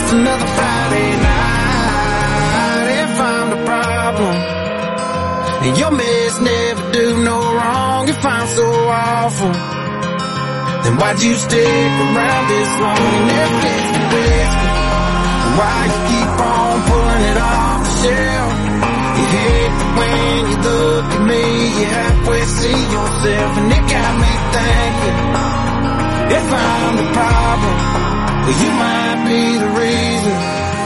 just another Friday night. If I'm the problem, and your mess never do no wrong, if I'm so awful, then why'd you stick around this long? You never taste the whiskey. Why you keep on pulling it off the shelf? You hate that when you look at me, you halfway see yourself, and it got me thinking, if I'm the problem, well, you might be the reason.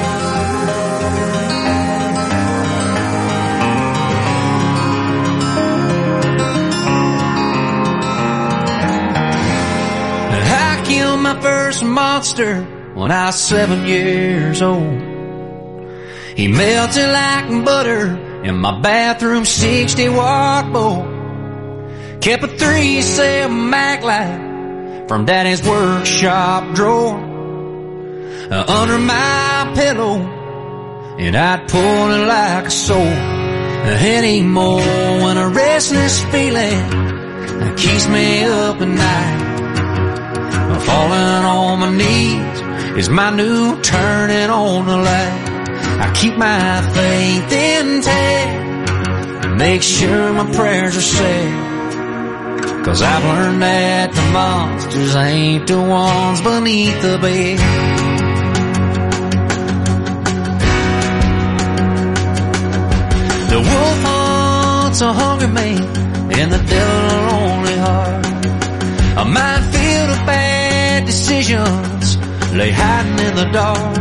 I killed my first monster when I was 7 years old. He melted like butter in my bathroom 60-watt bowl. Kept a 3-7 Mac light from Daddy's workshop drawer under my pillow, and I'd pull it like a sword. Anymore when a restless feeling keeps me up at night. Falling on my knees is my new turning on the light. I keep my faith intact, make sure my prayers are said, 'cause I've learned that the monsters ain't the ones beneath the bed. The wolf hunts a hungry man, and the devil a lonely heart. A minefield of bad decisions lay hiding in the dark.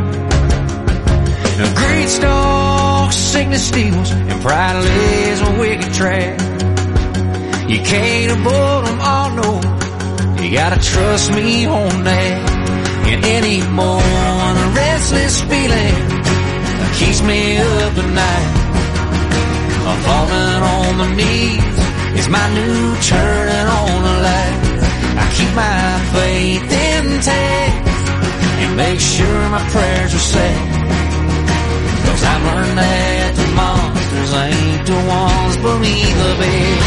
Greed stalks, sickness steals, and pride lays a wicked trap. You can't avoid them all, no, you gotta trust me on that. And anymore, a restless feeling keeps me up at night. I'm falling on my knees, it's my new turning on the light. I keep my faith intact and make sure my prayers are said, 'cause I've learned that the monsters ain't the ones beneath the bed.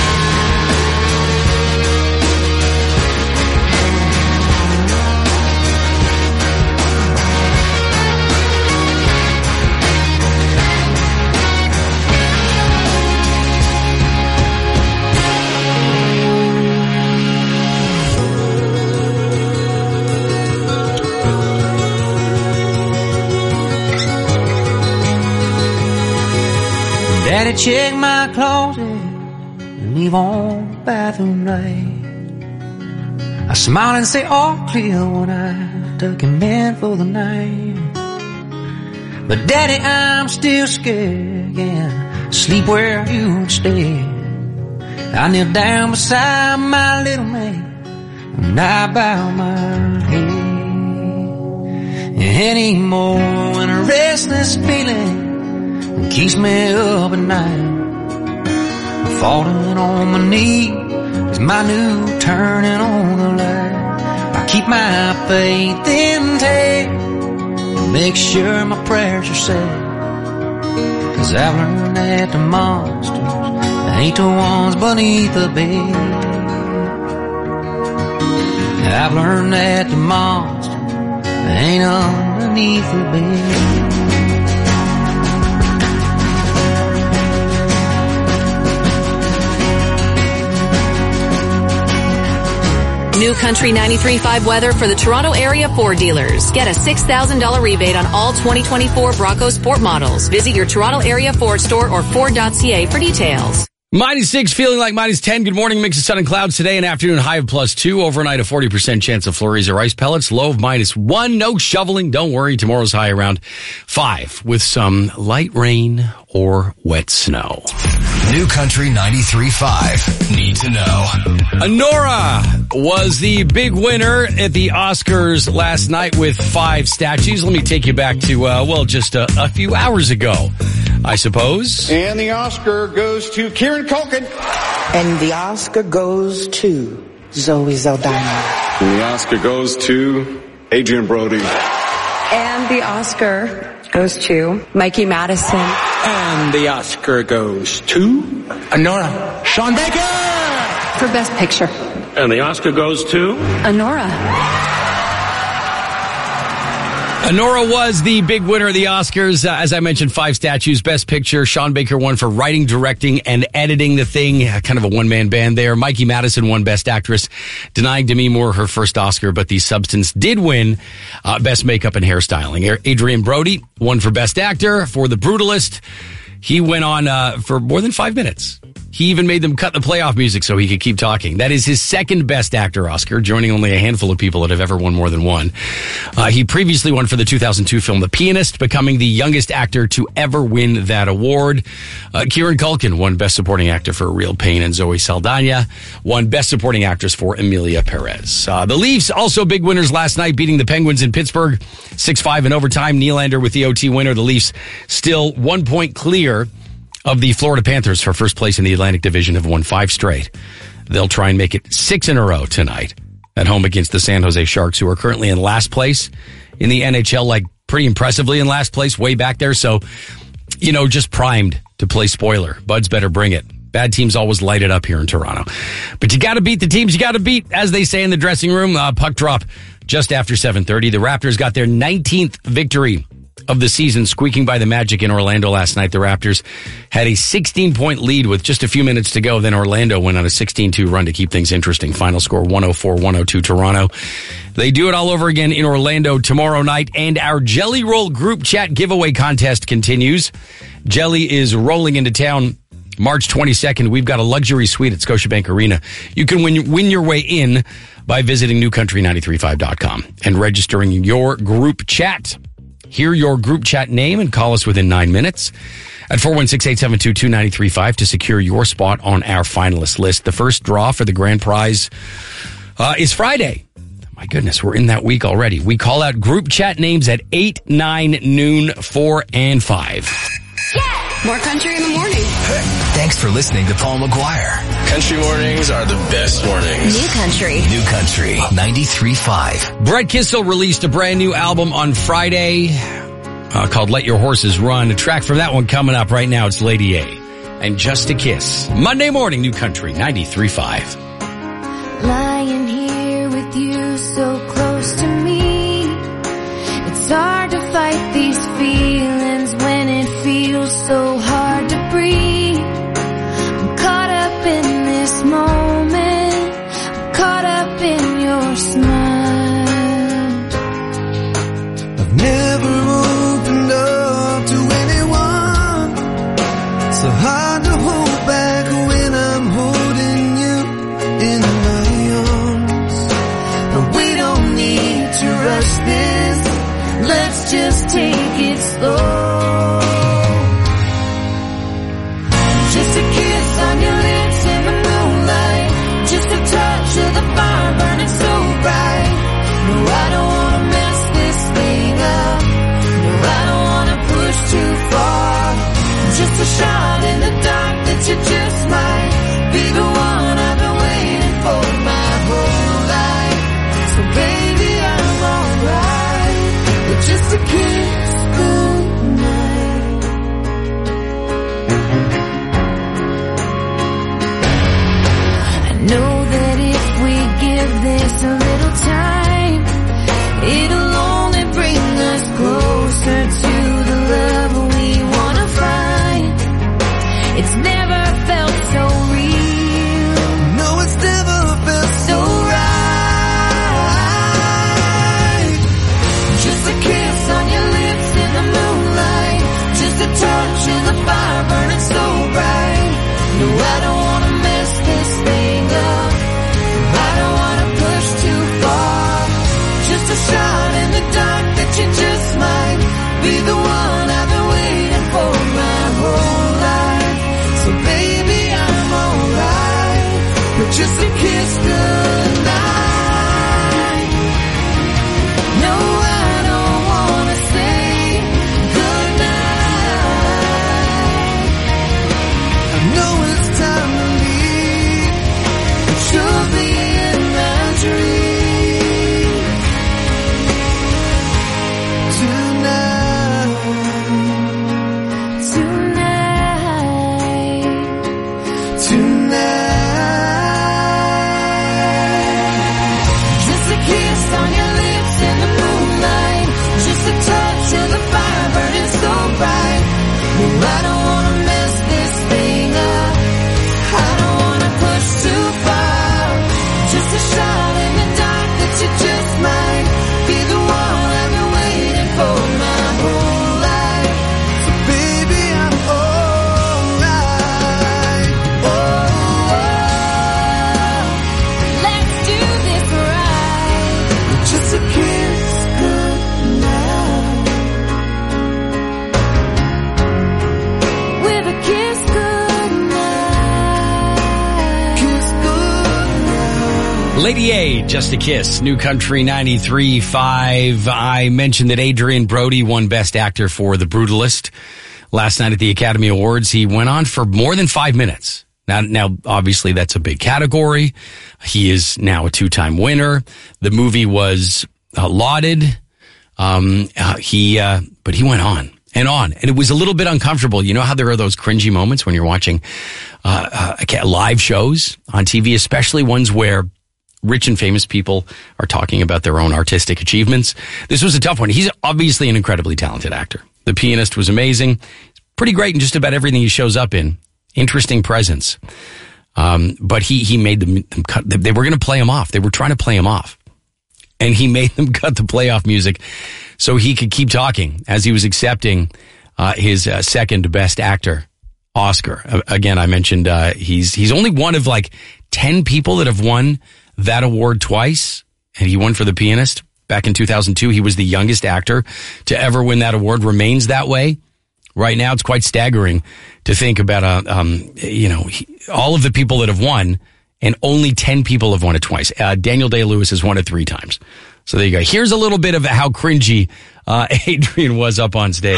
Daddy check my closet and leave on the bathroom light. I smile and say all clear when I tuck him in for the night. But Daddy, I'm still scared again, sleep where you stay. I kneel down beside my little man and I bow my head. Anymore when a restless feeling keeps me up at night, falling on my knees is my new turning on the light. I keep my faith intact, make sure my prayers are said, 'cause I've learned that the monsters ain't the ones beneath the bed. I've learned that the monsters ain't underneath the bed. New Country 93.5 weather for the Toronto area Ford dealers. Get a $6,000 rebate on all 2024 Bronco Sport models. Visit your Toronto area Ford store or Ford.ca for details. -6, feeling like -10. Good morning. Mix of sun and clouds today. An afternoon high of +2. Overnight a 40% chance of flurries or ice pellets. Low of -1. No shoveling. Don't worry. Tomorrow's high around 5 with some light rain or wet snow. New Country 93.5. Need to know. Anora was the big winner at the Oscars last night with 5 statues. Let me take you back to, just a few hours ago, I suppose. And the Oscar goes to Kieran Culkin. And the Oscar goes to Zoe Saldana. And the Oscar goes to Adrian Brody. And the Oscar goes to Mikey Madison. And the Oscar goes to Anora Sean Baker for Best Picture. And the Oscar goes to Anora. Nora was the big winner of the Oscars. As I mentioned, 5 statues. Best Picture, Sean Baker won for writing, directing, and editing the thing. Kind of a one-man band there. Mikey Madison won Best Actress, denying Demi Moore her first Oscar, but The Substance did win Best Makeup and Hairstyling. Adrian Brody won for Best Actor for The Brutalist. He went on for more than 5 minutes. He even made them cut the playoff music so he could keep talking. That is his second Best Actor Oscar, joining only a handful of people that have ever won more than one. He previously won for the 2002 film The Pianist, becoming the youngest actor to ever win that award. Kieran Culkin won Best Supporting Actor for Real Pain, and Zoe Saldana won Best Supporting Actress for Emilia Perez. The Leafs, also big winners last night, beating the Penguins in Pittsburgh 6-5 in overtime. Nylander with the OT winner. The Leafs still 1 point clear of the Florida Panthers for first place in the Atlantic Division, have won 5 straight. They'll try and make it 6 in a row tonight at home against the San Jose Sharks, who are currently in last place in the NHL, like pretty impressively in last place, way back there. So, just primed to play spoiler. Buds better bring it. Bad teams always light it up here in Toronto. But you got to beat the teams you got to beat, as they say in the dressing room. Puck drop just after 7:30. The Raptors got their 19th victory of the season, squeaking by the Magic in Orlando last night. The Raptors had a 16-point lead with just a few minutes to go. Then Orlando went on a 16-2 run to keep things interesting. Final score 104-102 Toronto. They do it all over again in Orlando tomorrow night, and our Jelly Roll group chat giveaway contest continues. Jelly is rolling into town March 22nd. We've got a luxury suite at Scotiabank Arena. You can win your way in by visiting newcountry935.com and registering your group chat. Hear your group chat name and call us within 9 minutes at 416-872-2935 to secure your spot on our finalist list. The first draw for the grand prize is Friday. My goodness, we're in that week already. We call out group chat names at 8, 9, noon, 4, and 5. Yeah! More country in the morning. Thanks for listening to Paul McGuire. Country mornings are the best mornings. New country. New Country 93.5. Brett Kissel released a brand new album on Friday called Let Your Horses Run. A track from that one coming up right now. It's Lady A and Just a Kiss. Monday morning, New Country 93.5. Lying here with you so close to me, it's hard to fight these feelings when it feels so hard to breathe. I'm caught up in this moment, I'm caught up in your smile. I've never opened up to anyone, so hard to hold back when I'm holding you in my arms. But we don't need to rush this, let's just take it slow. Just a kiss on your lips in the moonlight, just a touch of the fire burning so bright. No, I don't want to mess this thing up, no, I don't want to push too far. Just a shot in the dark that you just might be the one I've been waiting for my whole life. So baby, I'm alright with just a kiss goodnight. I know that if we give this a little time, it'll only bring us closer to the love we wanna find. It's never felt so real. No, it's never felt so right. Just a kiss on your lips in the moonlight, just a touch of the fire burning so bright. No, I don't want to mess this thing up, I don't want to push too far. Just a shot in the dark that you just might be the one I've been waiting for my whole life. So baby, I'm alright with just a kiss goodnight. No, I don't wanna say goodnight. 88, Just a Kiss, New Country 93.5. I mentioned that Adrian Brody won Best Actor for The Brutalist last night at the Academy Awards. He went on for more than 5 minutes. Now, obviously, that's a big category. He is now a 2-time winner. The movie was lauded. But he went on. And it was a little bit uncomfortable. You know how there are those cringy moments when you're watching live shows on TV, especially ones where rich and famous people are talking about their own artistic achievements. This was a tough one. He's obviously an incredibly talented actor. The Pianist was amazing. He's pretty great in just about everything he shows up in. Interesting presence. But he made them cut. They were going to play him off. They were trying to play him off. And he made them cut the playoff music so he could keep talking as he was accepting his second Best Actor Oscar. Again, I mentioned he's only one of like 10 people that have won that award twice, and he won for The Pianist back in 2002. He was the youngest actor to ever win that award. Remains that way. Right now, it's quite staggering to think about all of the people that have won, and only 10 people have won it twice. Daniel Day-Lewis has won it 3 times. So there you go. Here's a little bit of how cringy Adrian was up on stage.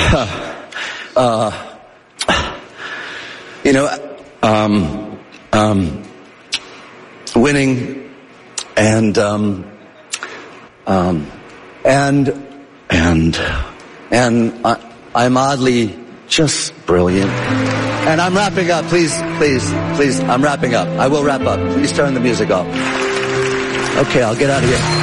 Winning and I'm oddly just brilliant. And I'm wrapping up. Please, I'm wrapping up. I will wrap up. Please turn the music off. Okay, I'll get out of here.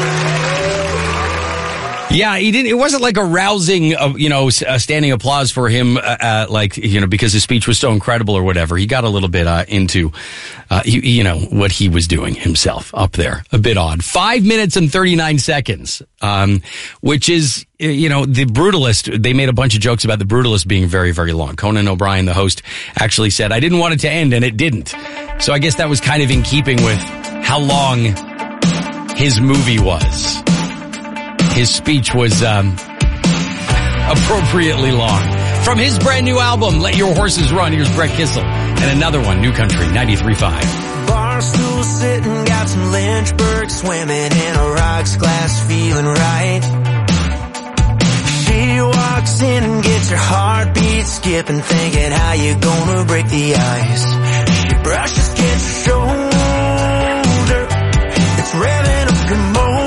Yeah, he didn't. It wasn't like a rousing, standing applause for him, because his speech was so incredible or whatever. He got a little bit into, what he was doing himself up there. A bit odd. 5 minutes and 39 seconds, which is, The Brutalist. They made a bunch of jokes about The Brutalist being very, very long. Conan O'Brien, the host, actually said, "I didn't want it to end," and it didn't. So I guess that was kind of in keeping with how long his movie was. His speech was appropriately long. From his brand new album, Let Your Horses Run, here's Brett Kissel and another one, New Country 93.5. Barstool sitting, got some Lynchburg swimming in a rocks glass, feeling right. She walks in and gets her heartbeat skipping, thinking how you gonna break the ice. She brushes against her shoulder, it's revving up her motor.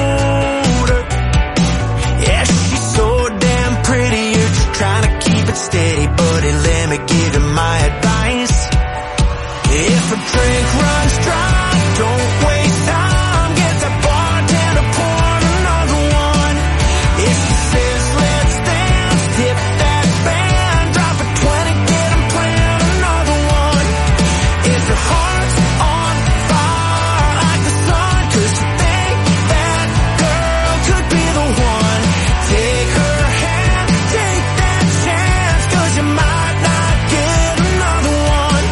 Trying to keep it steady, buddy, let me give you my advice. If a drink runs dry, don't waste time. Get the bartender, pour another one. If she says let's dance, tip that band. Drop a 20, get 'em playing another one. If your heart's on fire like the sun, 'cause you think that girl could be the one, take her hand, take that chance, 'cause you might not get another one.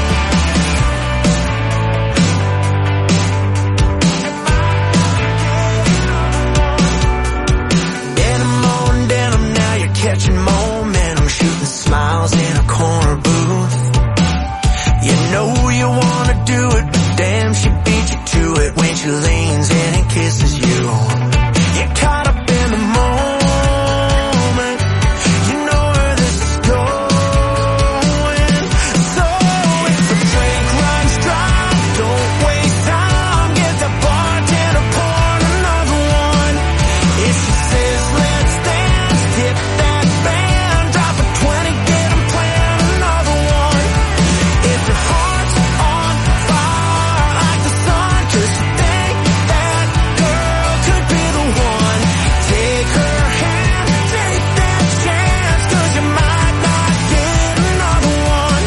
Denim, now you're catching momentum, shooting smiles in a corner booth. You know you wanna do it, but damn, she beat you to it when she leans in and kisses you. You're caught up in the moment, you know where this is going. So if the drink runs dry, don't waste time. Get the bartender, pour another one. If she says let's dance, tip that band. Drop a 20, get 'em playing another one. If your heart's on fire like the sun, 'cause you think that girl could be the one, take her hand, take that chance, 'cause you might not get another one.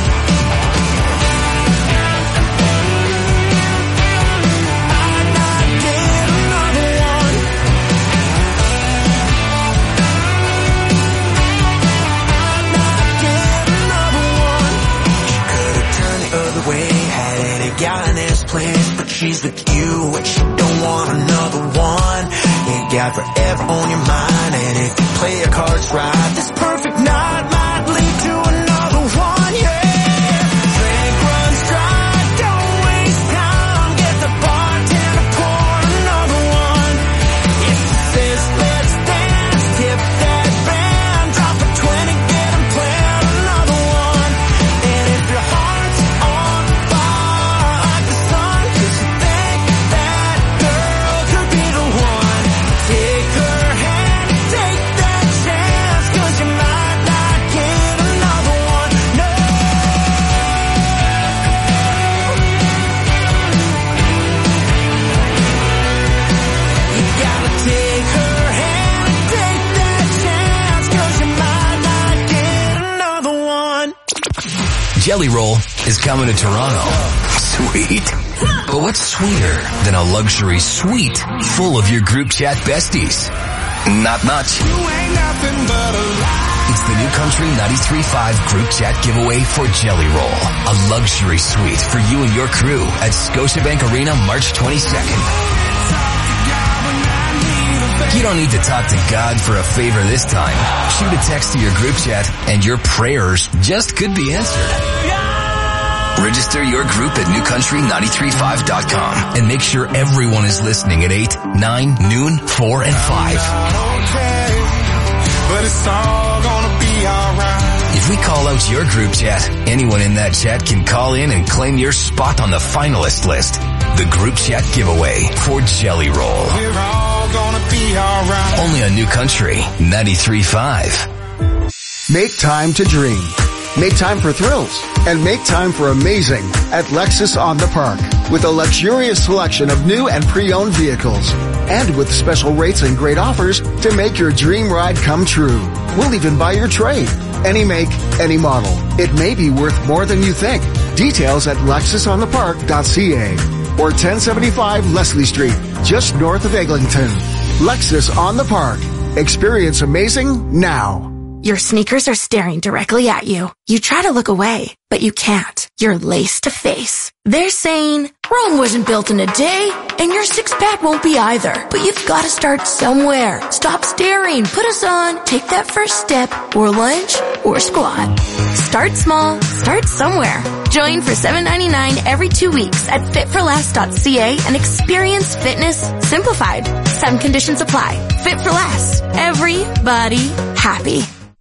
Might not get another one. Might not get another one. She could've turned the other way, had any guy in this place, but she's with you and she don't want another one. You got forever on your mind, and if you play your cards right, this perfect night might lead to another one, yeah. Drink runs dry, don't waste time. Get the bartender, Jelly Roll is coming to Toronto. Sweet. But what's sweeter than a luxury suite full of your group chat besties? Not much. It's the New Country 93.5 group chat giveaway for Jelly Roll. A luxury suite for you and your crew at Scotiabank Arena March 22nd. You don't need to talk to God for a favor this time. Shoot a text to your group chat and your prayers just could be answered. Register your group at newcountry935.com and make sure everyone is listening at 8, 9, noon, 4, and 5. But it's all gonna be alright. If we call out your group chat, anyone in that chat can call in and claim your spot on the finalist list. The group chat giveaway for Jelly Roll. We're all gonna be alright. Only on New Country 93.5. Make time to dream. Make time for thrills. And make time for amazing at Lexus on the Park. With a luxurious selection of new and pre-owned vehicles. And with special rates and great offers to make your dream ride come true. We'll even buy your trade. Any make, any model. It may be worth more than you think. Details at lexusonthepark.ca or 1075 Leslie Street, just north of Eglinton. Lexus on the Park. Experience amazing now. Your sneakers are staring directly at you. You try to look away, but you can't. You're lace to face. They're saying, Rome wasn't built in a day, and your six-pack won't be either. But you've got to start somewhere. Stop staring. Put us on. Take that first step, or lunge, or squat. Start small. Start somewhere. Join for $7.99 every 2 weeks at fitforless.ca and experience fitness simplified. Some conditions apply. Fit for Less. Everybody happy.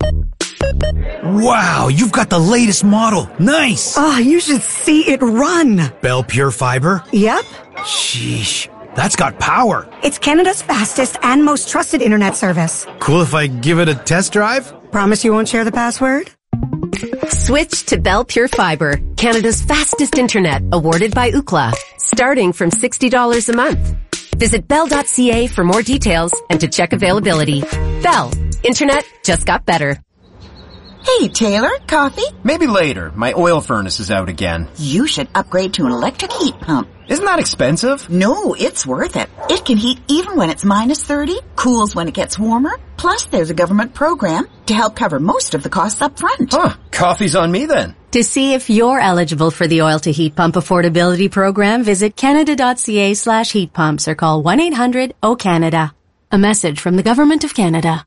Wow, you've got the latest model. Nice. Oh, you should see it run. Bell Pure Fiber? Yep. Sheesh, that's got power. It's Canada's fastest and most trusted internet service. Cool if I give it a test drive? Promise you won't share the password? Switch to Bell Pure Fiber, Canada's fastest internet, awarded by Ookla, starting from $60 a month. Visit bell.ca for more details and to check availability. Bell, internet just got better. Hey, Taylor, coffee? Maybe later. My oil furnace is out again. You should upgrade to an electric heat pump. Isn't that expensive? No, it's worth it. It can heat even when it's minus 30, cools when it gets warmer. Plus, there's a government program to help cover most of the costs up front. Huh, coffee's on me then. To see if you're eligible for the Oil to Heat Pump Affordability Program, visit canada.ca/heat pumps or call 1-800-O-CANADA. A message from the Government of Canada.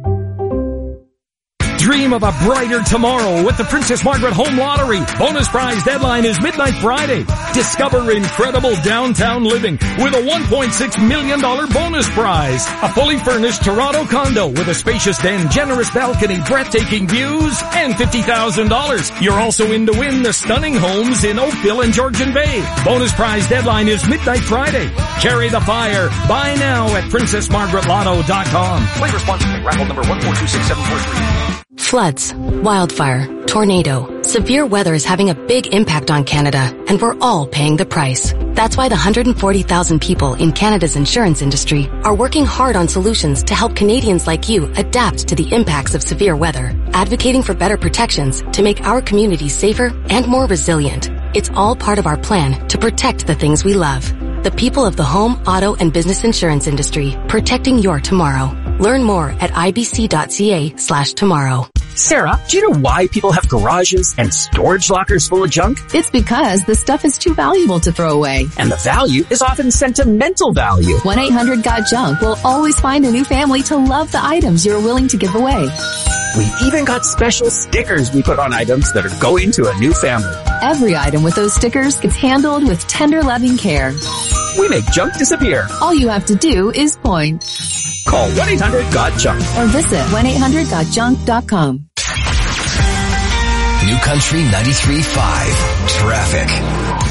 Dream of a brighter tomorrow with the Princess Margaret Home Lottery. Bonus prize deadline is midnight Friday. Discover incredible downtown living with a $1.6 million bonus prize. A fully furnished Toronto condo with a spacious den, generous balcony, breathtaking views, and $50,000. You're also in to win the stunning homes in Oakville and Georgian Bay. Bonus prize deadline is midnight Friday. Carry the fire. Buy now at PrincessMargaretLotto.com. Play responsibly. Raffle number 1426743. Floods, wildfire, tornado, severe weather is having a big impact on Canada, and we're all paying the price. That's why the 140,000 people in Canada's insurance industry are working hard on solutions to help Canadians like you adapt to the impacts of severe weather, advocating for better protections to make our communities safer and more resilient. It's all part of our plan to protect the things we love. The people of the home, auto, and business insurance industry, protecting your tomorrow. Learn more at ibc.ca/tomorrow. Sarah, do you know why people have garages and storage lockers full of junk? It's because the stuff is too valuable to throw away. And the value is often sentimental value. 1-800-GOT-JUNK will always find a new family to love the items you're willing to give away. We've even got special stickers we put on items that are going to a new family. Every item with those stickers gets handled with tender, loving care. We make junk disappear. All you have to do is point. Call 1-800-GOT-JUNK or visit 1-800-GOT-JUNK.com. New Country 93.5 Traffic.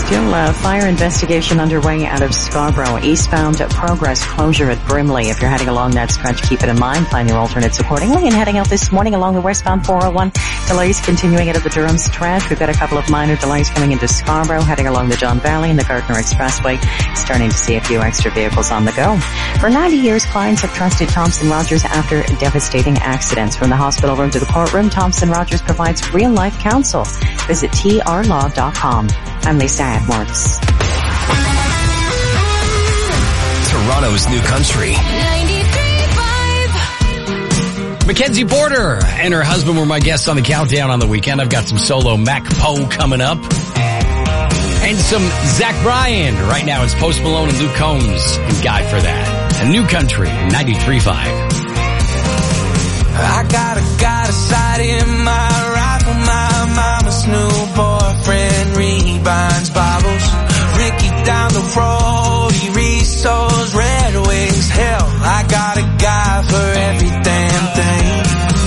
Still a fire investigation underway out of Scarborough. Eastbound Progress closure at Brimley. If you're heading along that stretch, keep it in mind. Plan your alternates accordingly. And heading out this morning along the westbound 401, delays continuing out of the Durham stretch. We've got a couple of minor delays coming into Scarborough, heading along the John Valley and the Gardner Expressway. Starting to see a few extra vehicles on the go. For 90 years, clients have trusted Thompson Rogers after devastating accidents. From the hospital room to the courtroom, Thompson Rogers provides real-life counsel. Visit trlaw.com. I'm Lisa Edwards. Toronto's New Country. 93.5. Mackenzie Porter and her husband were my guests on the countdown on the weekend. I've got some solo Mac Poe coming up. And some Zach Bryan. Right now it's Post Malone and Luke Combs and Guy for That. A New Country, 93.5. I got a sight in my rifle, my mama's new boyfriend rebinds bottles. Ricky down the road, he resows Red Wings. Hell, I got a guy for every damn thing.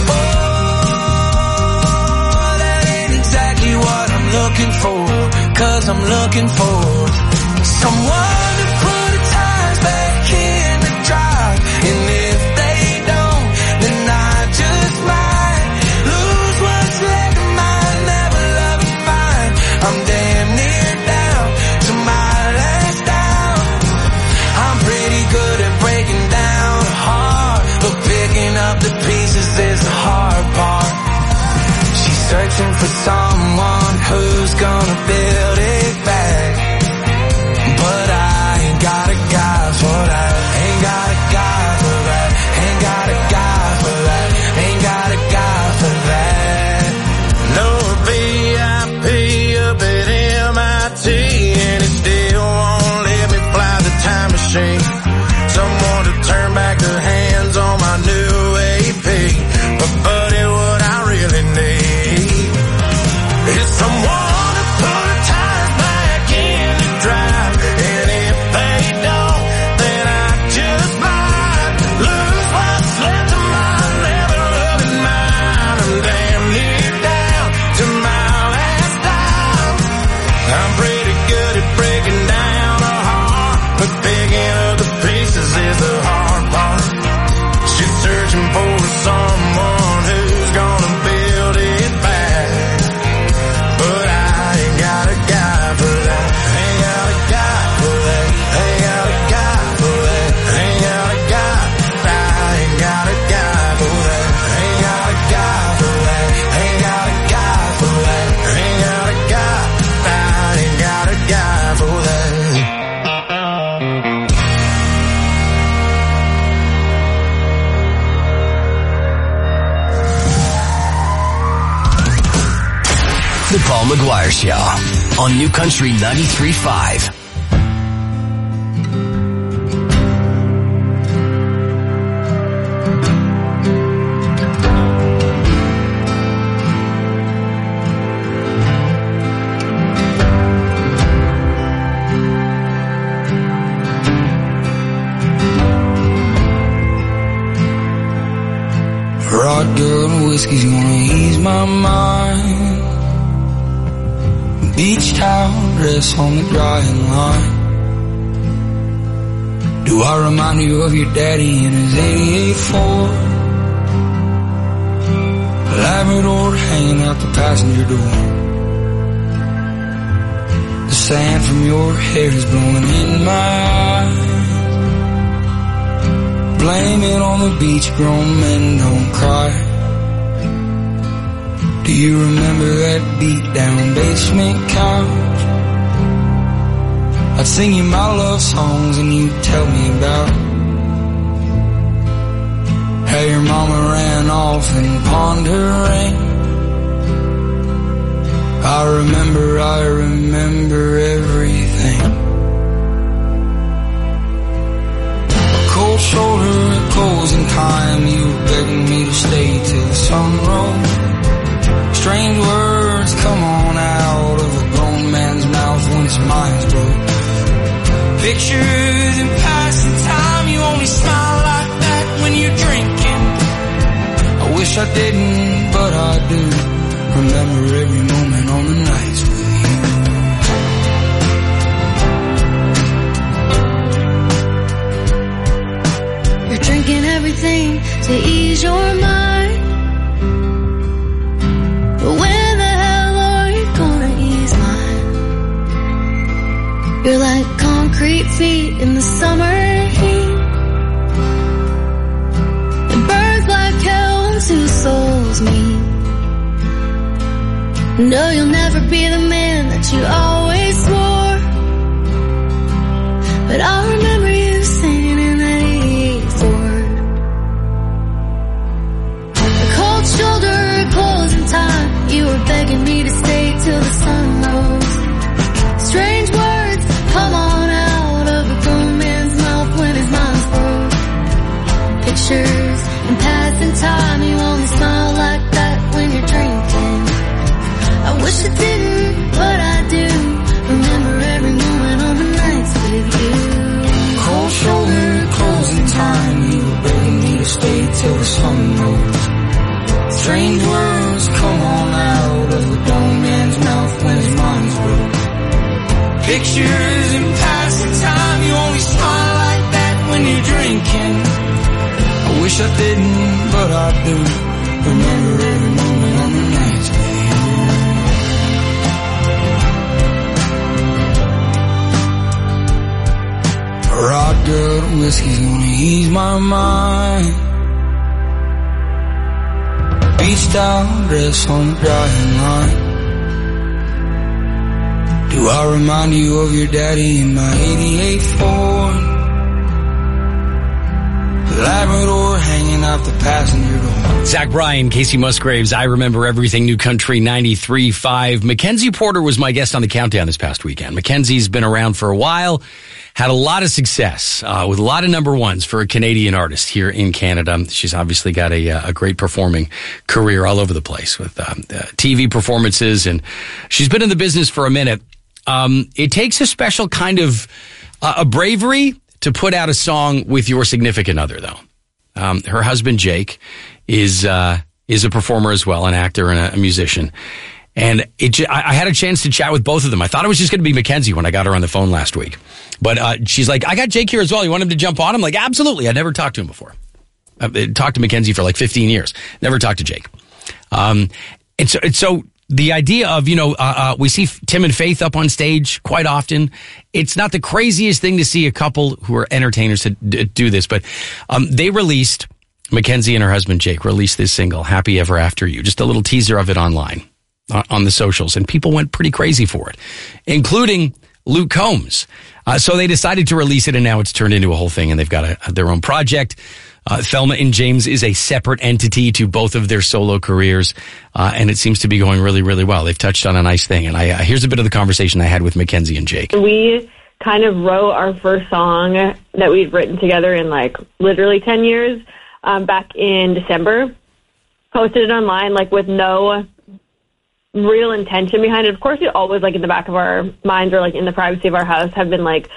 Oh, that ain't exactly what I'm looking for, 'cause I'm looking for someone to put the tires back in the drive. And if they don't, then I just might lose what's left of mine. Never love it fine. I'm damn near down to my last down. I'm pretty good at breaking down a heart, but picking up the pieces is the hard part. She's searching for someone who's gonna build it back, but I ain't got a guy for that. Ain't got a guy for that. Ain't got a guy for that. Ain't got a guy for that. No VIP up at MIT, and it still won't let me fly the time machine. Someone to turn back the hands on my new AP. But buddy, what I really need is someone to put the tires back in the drive. And if they don't, then I just might lose what's left of my never loving mind. I'm damn near down to my last dime. I'm pretty good at breaking down a heart, but picking up the pieces is the hard part. She's searching for someone who's gonna build it back, but I ain't got a guy for that. Ain't got a guy for that. Ain't got a guy for that. Ain't got a guy. I ain't got a guy for that. Ain't got a guy for that. Ain't got a guy for that. Ain't got a guy. I ain't got a guy for that. The Paul McGuire Show on New Country 93.5. Vodka and whiskey's gonna ease my mind. Beach towel dress on the drying line. Do I remind you of your daddy in his 88 Ford? Labrador hanging out the passenger door. The sand from your hair is blowing in my eyes. Blame it on the beach, grown men don't cry. Do you remember that beat down basement couch? I'd sing you my love songs and you'd tell me about how your mama ran off and pawned her ring. I remember everything. A cold shoulder, a closing time, you were begging me to stay till the sun rose. Strange words come on out of a grown man's mouth when his mind's broke. Pictures and passing time, you only smile like that when you're drinking. I wish I didn't, but I do. Remember every moment on the nights with you. anything to ease your mind. But when the hell are you gonna ease mine? You're like concrete feet in the summer heat. It burns like hell when two souls meet. No, you'll never be the man that you always swore. But I remember you singing in that 88 Ford. The cold shoulder, closing time. You were begging me to stay till the sun rose. Strange words come on out of a grown man's mouth when his mind's broke. Pictures and passing time. You only smile like that when you're drinking. I wish I didn't, but I do. Remember every moment on the nights with you. Cold shoulder, closing time. You were begging me to stay till the sun rose. Strange words come on out of a grown man's mouth when his mind's broke. Pictures and passing time. You only smile like that when you're drinking. I wish I didn't, but I do. Remember every moment on the nights with you. Rock good whiskey's gonna ease my mind. Beach style dress on the drying line. Do I remind you of your daddy in my 88 Ford? Labrador hanging out the passenger door. Zach Bryan, Casey Musgraves, I Remember Everything, New Country 93.5. Mackenzie Porter was my guest on the Countdown this past weekend. Mackenzie's been around for a while, had a lot of success with a lot of number ones for a Canadian artist here in Canada. She's obviously got a great performing career all over the place with TV performances, and she's been in the business for a minute. It takes a special kind of a bravery to put out a song with your significant other, though. Her husband, Jake, is a performer as well, an actor and a musician. And I had a chance to chat with both of them. I thought it was just going to be Mackenzie when I got her on the phone last week. But she's like, I got Jake here as well. You want him to jump on? I'm like, absolutely. I'd never talked to him before. I've talked to Mackenzie for like 15 years. Never talked to Jake. And so the idea of, we see Tim and Faith up on stage quite often. It's not the craziest thing to see a couple who are entertainers to do this, but they released, Mackenzie and her husband Jake released this single, Happy Ever After You, just a little teaser of it online on the socials, and people went pretty crazy for it, including Luke Combs. So they decided to release it, and now it's turned into a whole thing, and they've got their own project. Thelma and James is a separate entity to both of their solo careers, and it seems to be going really, really well. They've touched on a nice thing, and here's a bit of the conversation I had with Mackenzie and Jake. We kind of wrote our first song that we'd written together in literally 10 years back in December. Posted it online with no real intention behind it. Of course, we always in the back of our minds or in the privacy of our house have been would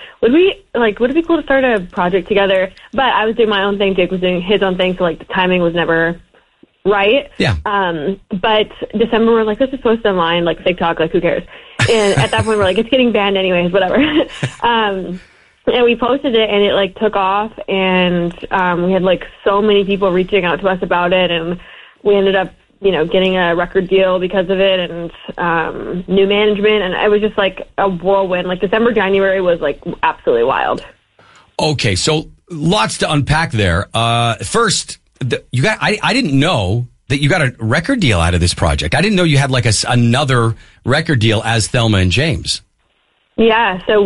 it be cool to start a project together? But I was doing my own thing, Jake was doing his own thing, so the timing was never right. Yeah. But December we're let's just post online, TikTok, who cares? And at that point we're it's getting banned anyways, whatever. And we posted it, and it took off, and we had so many people reaching out to us about it, and we ended up getting a record deal because of it, and new management, and it was just a whirlwind. December, January was absolutely wild. Okay, so lots to unpack there. First, I didn't know that you got a record deal out of this project. I didn't know you had another record deal as Thelma and James. Yeah, so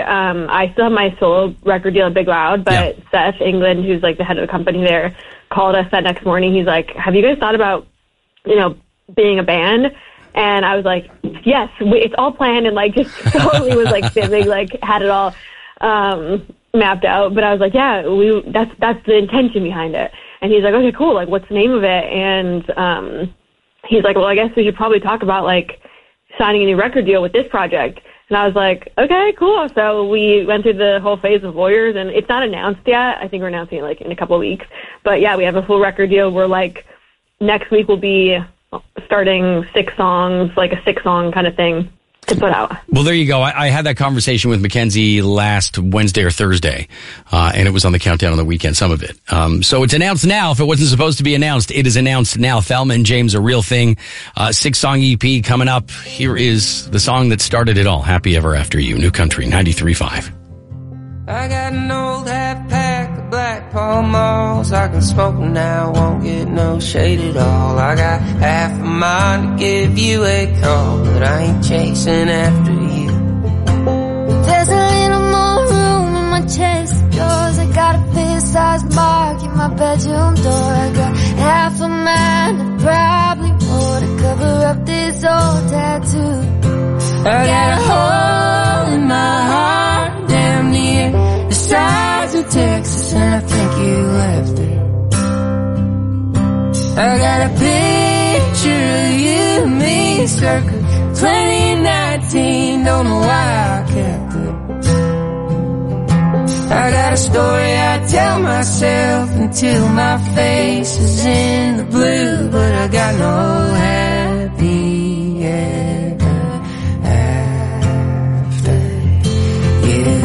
I still have my solo record deal at Big Loud, but Seth England, who's the head of the company there, called us that next morning. He's like, have you guys thought about being a band? And I was like, yes, it's all planned, and just totally was fizzing, had it all mapped out. But I was like, yeah, that's the intention behind it. And he's like, okay, cool. What's the name of it? And he's like, well, I guess we should probably talk about signing a new record deal with this project. And I was like, okay, cool. So we went through the whole phase of lawyers, and it's not announced yet. I think we're announcing it in a couple of weeks. But yeah, we have a full record deal. We're next week we'll be starting 6 songs, a 6-song kind of thing. to put out. Well, there you go. I had that conversation with Mackenzie last Wednesday or Thursday, and it was on the countdown on the weekend, some of it. So it's announced now. If it wasn't supposed to be announced, it is announced now. Thelma and James, A Real Thing, 6-song EP coming up. Here is the song that started it all, Happy Ever After You, New Country, 93.5. I got an old half pack of Black Pall Malls. I can smoke them now, won't get no shade at all. I got half a mind to give you a call, but I ain't chasing after you. There's a little more room in my chest of drawers. I got a fist-sized mark in my bedroom door. I got half a mind and probably more to cover up this old tattoo. I got a hole in my heart down near the sides of Texas, and I think you left it. I got a picture of you and me circa 2019, don't know why I kept it. I got a story I tell myself until my face is in the blue, but I got no happy ever after you.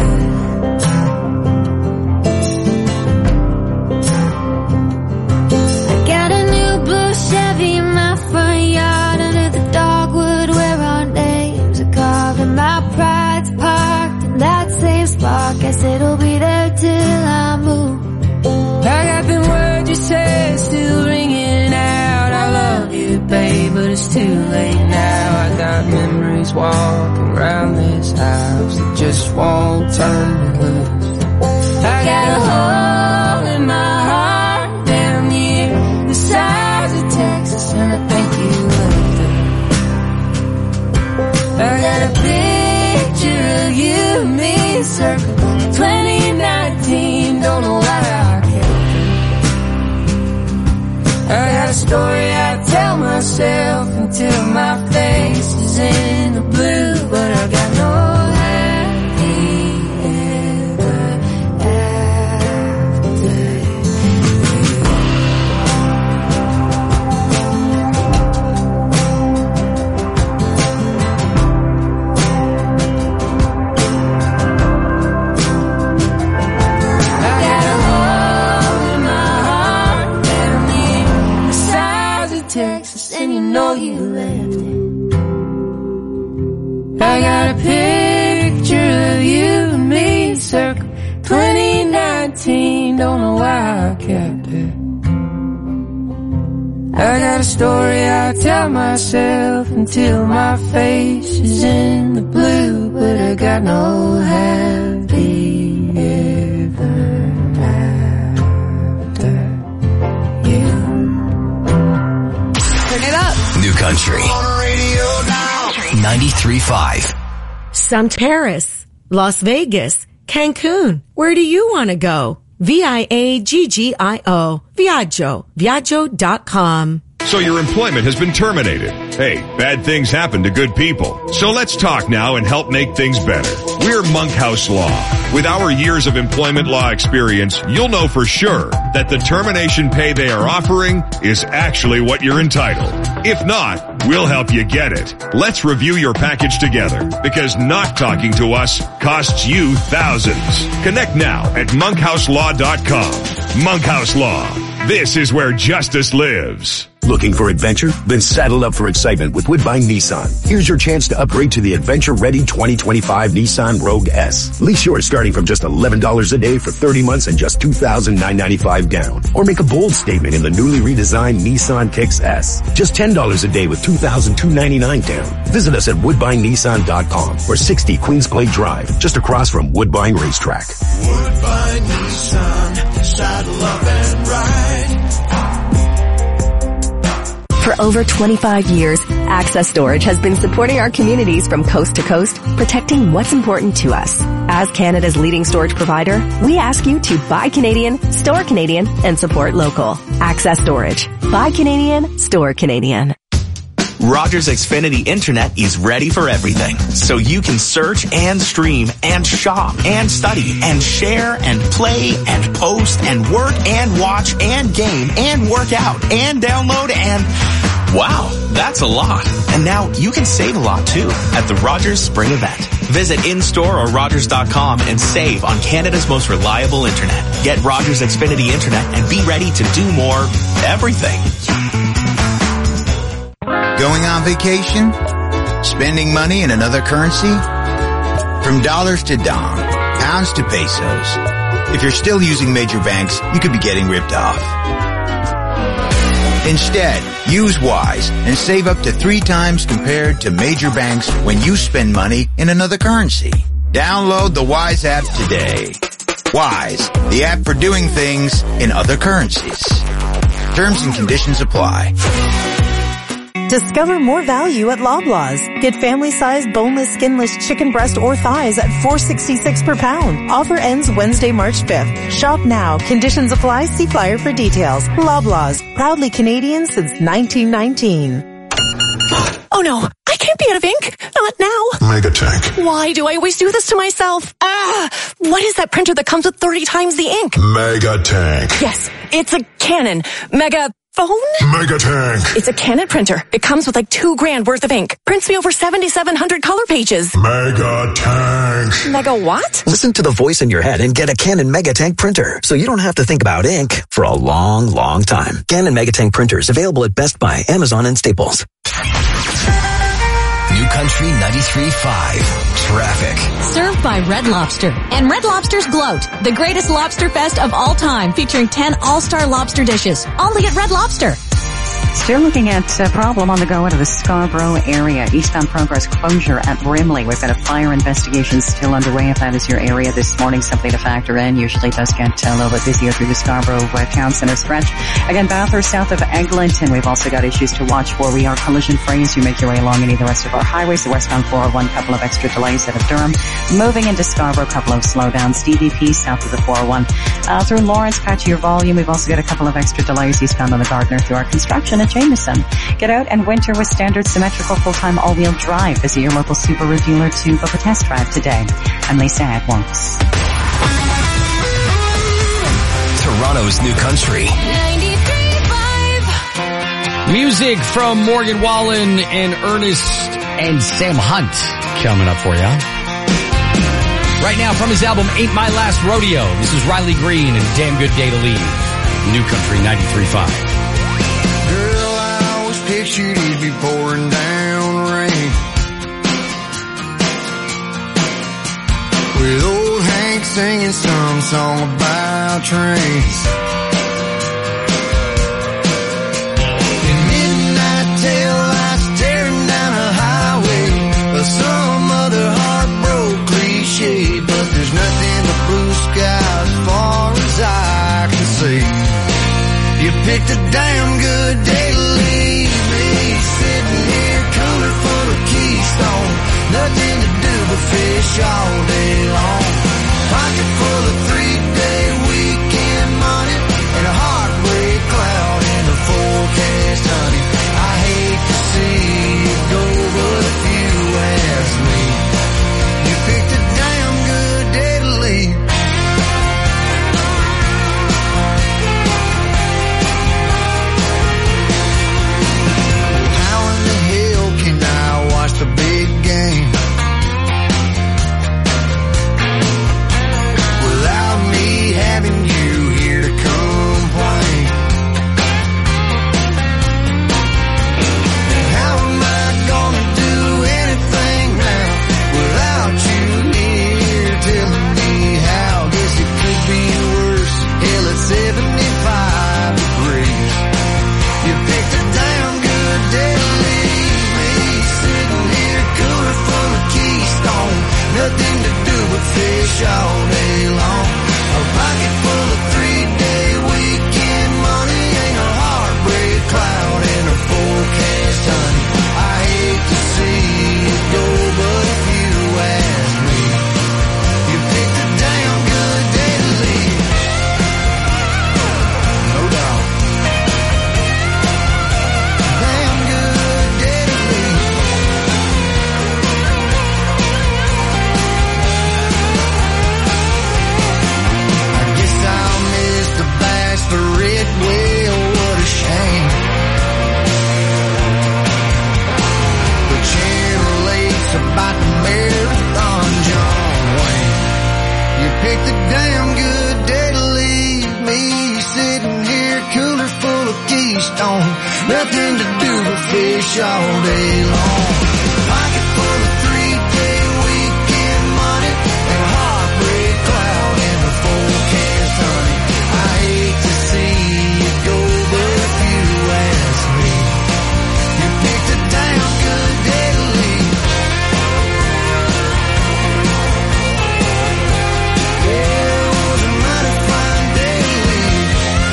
I got a new blue Chevy in my front yard under the dogwood where our names are carved, and my pride's parked in that same spot. Guess it'll be there till I move. I got them words you said still ringing out. I love you, babe, but it's too late now. I got memories walking around this house that just won't turn me loose. I got a hole in my heart down near the sides of Texas, and I think you left it. I got a picture of you and me circa 2019, don't know why I kept it. I got a story I tell myself until my face is in the blue, but I got no happy ever after Texas, and you know you left it. I got a picture of you and me circa 2019, don't know why I kept it. I got a story I tell myself until my face is in the blue, but I got no happy ever after you. Turn it up. New Country 93.5. Paris, Las Vegas, Cancun. Where do you want to go? VIAGGIO. Viaggio. Viaggio.com. So your employment has been terminated. Hey, bad things happen to good people. So let's talk now and help make things better. We're Monkhouse Law. With our years of employment law experience, you'll know for sure that the termination pay they are offering is actually what you're entitled. If not, we'll help you get it. Let's review your package together, because not talking to us costs you thousands. Connect now at monkhouselaw.com. Monkhouse Law. This is where justice lives. Looking for adventure? Then saddle up for excitement with Woodbine Nissan. Here's your chance to upgrade to the adventure-ready 2025 Nissan Rogue S. Lease yours starting from just $11 a day for 30 months and just $2,995 down. Or make a bold statement in the newly redesigned Nissan Kicks S. Just $10 a day with $2,299 down. Visit us at WoodbineNissan.com or 60 Queens Clay Drive, just across from Woodbine Racetrack. Woodbine Nissan, saddle up and ride. For over 25 years, Access Storage has been supporting our communities from coast to coast, protecting what's important to us. As Canada's leading storage provider, we ask you to buy Canadian, store Canadian, and support local. Access Storage. Buy Canadian, store Canadian. Rogers Xfinity Internet is ready for everything, so you can search and stream and shop and study and share and play and post and work and watch and game and work out and download and wow. That's a lot. And now you can save a lot too at the Rogers Spring Event. Visit in-store or Rogers.com and save on Canada's most reliable internet. Get Rogers Xfinity Internet and be ready to do more everything. Going on vacation? Spending money in another currency? From dollars to dong, pounds to pesos. If you're still using major banks, you could be getting ripped off. Instead, use Wise and save up to 3 times compared to major banks when you spend money in another currency. Download the Wise app today. Wise, the app for doing things in other currencies. Terms and conditions apply. Discover more value at Loblaws. Get family-sized boneless, skinless chicken breast or thighs at $4.66 per pound. Offer ends Wednesday, March 5th. Shop now. Conditions apply. See flyer for details. Loblaws. Proudly Canadian since 1919. Oh no, I can't be out of ink. Not now. Megatank. Why do I always do this to myself? What is that printer that comes with 30 times the ink? Megatank. Yes, it's a Canon Megaphone? Megatank. It's a Canon printer. It comes with like $2,000 worth of ink. Prints me over 7,700 color pages. Megatank. Mega what? Listen to the voice in your head and get a Canon Megatank printer, so you don't have to think about ink for a long, long time. Canon Megatank printers available at Best Buy, Amazon, and Staples. New Country 93.5 Traffic. Served by Red Lobster. And Red Lobster's Gloat, the greatest lobster fest of all time, featuring 10 all-star lobster dishes. Only at Red Lobster. Still looking at a problem on the go out of the Scarborough area. Eastbound Progress closure at Brimley. We've got a fire investigation still underway. If that is your area this morning, something to factor in. Usually does get a little bit busier through the Scarborough Town Center stretch. Again, Bathurst south of Eglinton. We've also got issues to watch for. We are collision free as you make your way along any of the rest of our highways. The westbound 401, couple of extra delays out of Durham. Moving into Scarborough, couple of slowdowns. DVP south of the 401. Through Lawrence, patch your volume. We've also got a couple of extra delays eastbound on the Gardner through our construction at Jameson. Get out and winter with standard symmetrical full-time all-wheel drive. Visit your local Subaru dealer to book a test drive today. I'm Lisa Edwards. Toronto's New Country. 93.5. Music from Morgan Wallen and Ernest and Sam Hunt coming up for you. Right now from his album Ain't My Last Rodeo, this is Riley Green and Damn Good Day to Leave. New Country 93.5. Pictured it'd be pouring down rain, with old Hank singing some song about trains. In midnight tail lights tearing down a highway, or some other heartbroken cliche, but there's nothing but blue sky as far as I can see. You picked a damn good day to leave. Sitting here, cooler full of Keystone, nothing to do but fish all day long. Pocket full of 3-day weekend money, and a heartbreak cloud in the forecast, honey. I hate to see it go, but if you ask me, you picked a damn good day to leave. Nothing to do but fish all day long. Pocket full of 3-day weekend money and a heartbreak cloud in the forecast, honey. I hate to see you go, but if you ask me, you picked a damn good day to leave. Yeah, it was a mighty fine day to leave.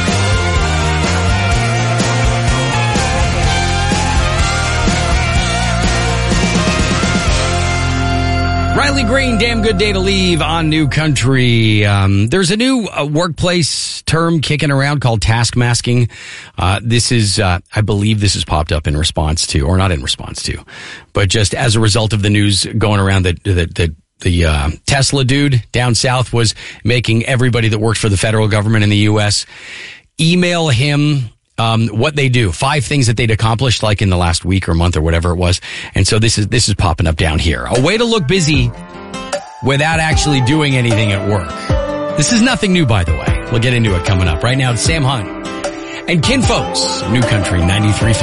Riley Green, damn good day to leave on New Country. There's a new workplace term kicking around called task masking. This is, I believe this has popped up in response to, or not in response to, but just as a result of the news going around that the Tesla dude down south was making everybody that worked for the federal government in the U.S. email him what they do, 5 things that they'd accomplished like in the last week or month or whatever it was. And so this is popping up down here. A way to look busy without actually doing anything at work. This is nothing new, by the way. We'll get into it coming up. Right now, it's Sam Hunt and Kin Folks, New Country 93.5.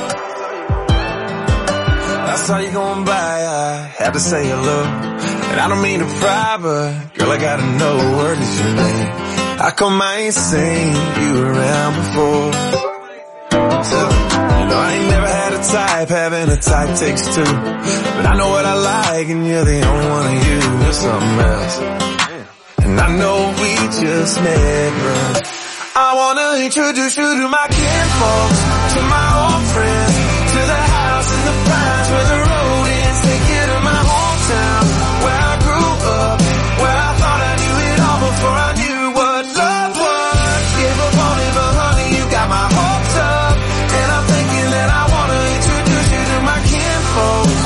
I saw you going by, I had to say hello. And I don't mean to pry, but girl, I gotta know, what is your name? How come I ain't seen you around before? So, you know, I ain't never had a type, having a type takes two. But I know what I like, and you're the only one of you. You're something else. And I know we just never. I wanna introduce you to my kinfolks, to my old friends, to the house in the pines where the road ends. Take you to my hometown, where I grew up, where I thought I knew it all before I knew what love was. Give up on it, but honey, you got my hopes up. And I'm thinking that I wanna introduce you to my kinfolks.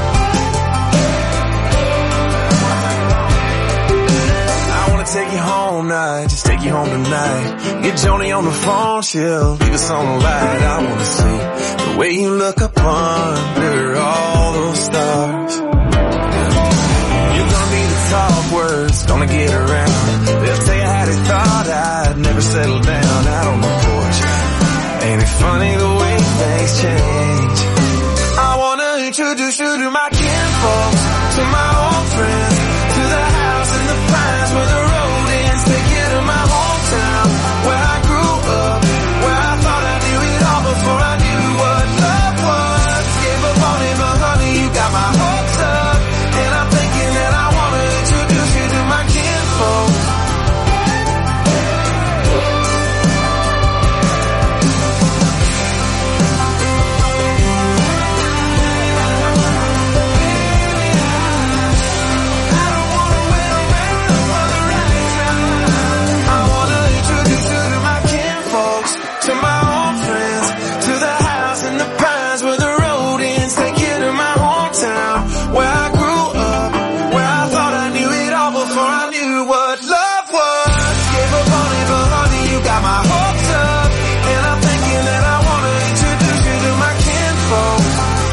I wanna take you home now, just take you home tonight. Get Joni on the phone, she'll leave us on the light. I wanna see the way you look up under all those stars. You're gonna be the talk words, gonna get around. They'll tell you how they thought I'd never settle down out on the porch. Ain't it funny the way things change? I wanna introduce you to my kinfolks, to my old friends, to the house in the pines where the road ends. Take you to my hometown, where I grew up, where I thought I knew it all before I knew what love was. Gave up on it, but honey, you got my hopes up. And I'm thinking that I wanna introduce you to my kinfolks. To my old friends, to the house in the pines where the road ends. Take you to my hometown, where I grew up, where I thought I knew it all before I knew what love was. Gave up on it, but honey, you got my hopes up. And I'm thinking that I wanna introduce you to my kinfolks.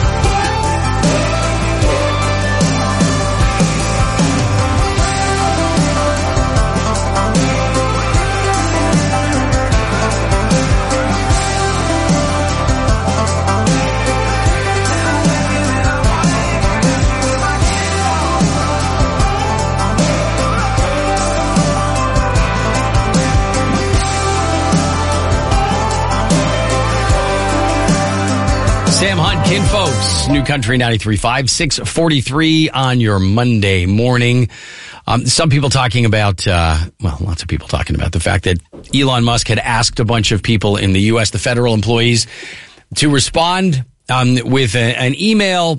Sam Hunt, Kin Folks, New Country 93.5, 6:43 on your Monday morning. Some people talking about, lots of people talking about the fact that Elon Musk had asked a bunch of people in the U.S., the federal employees, to respond with an email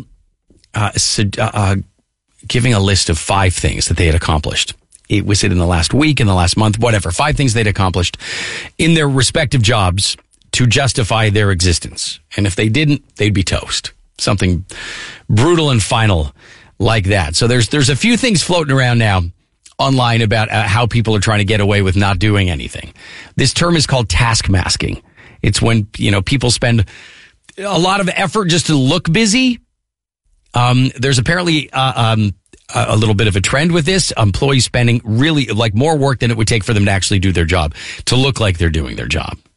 giving a list of 5 things that they had accomplished. It was in the last week, in the last month, whatever. 5 things they'd accomplished in their respective jobs to justify their existence. And if they didn't, they'd be toast. Something brutal and final like that. So there's a few things floating around now online about how people are trying to get away with not doing anything. This term is called task masking. It's when, people spend a lot of effort just to look busy. There's apparently a little bit of a trend with this. Employees spending really more work than it would take for them to actually do their job, to look like they're doing their job.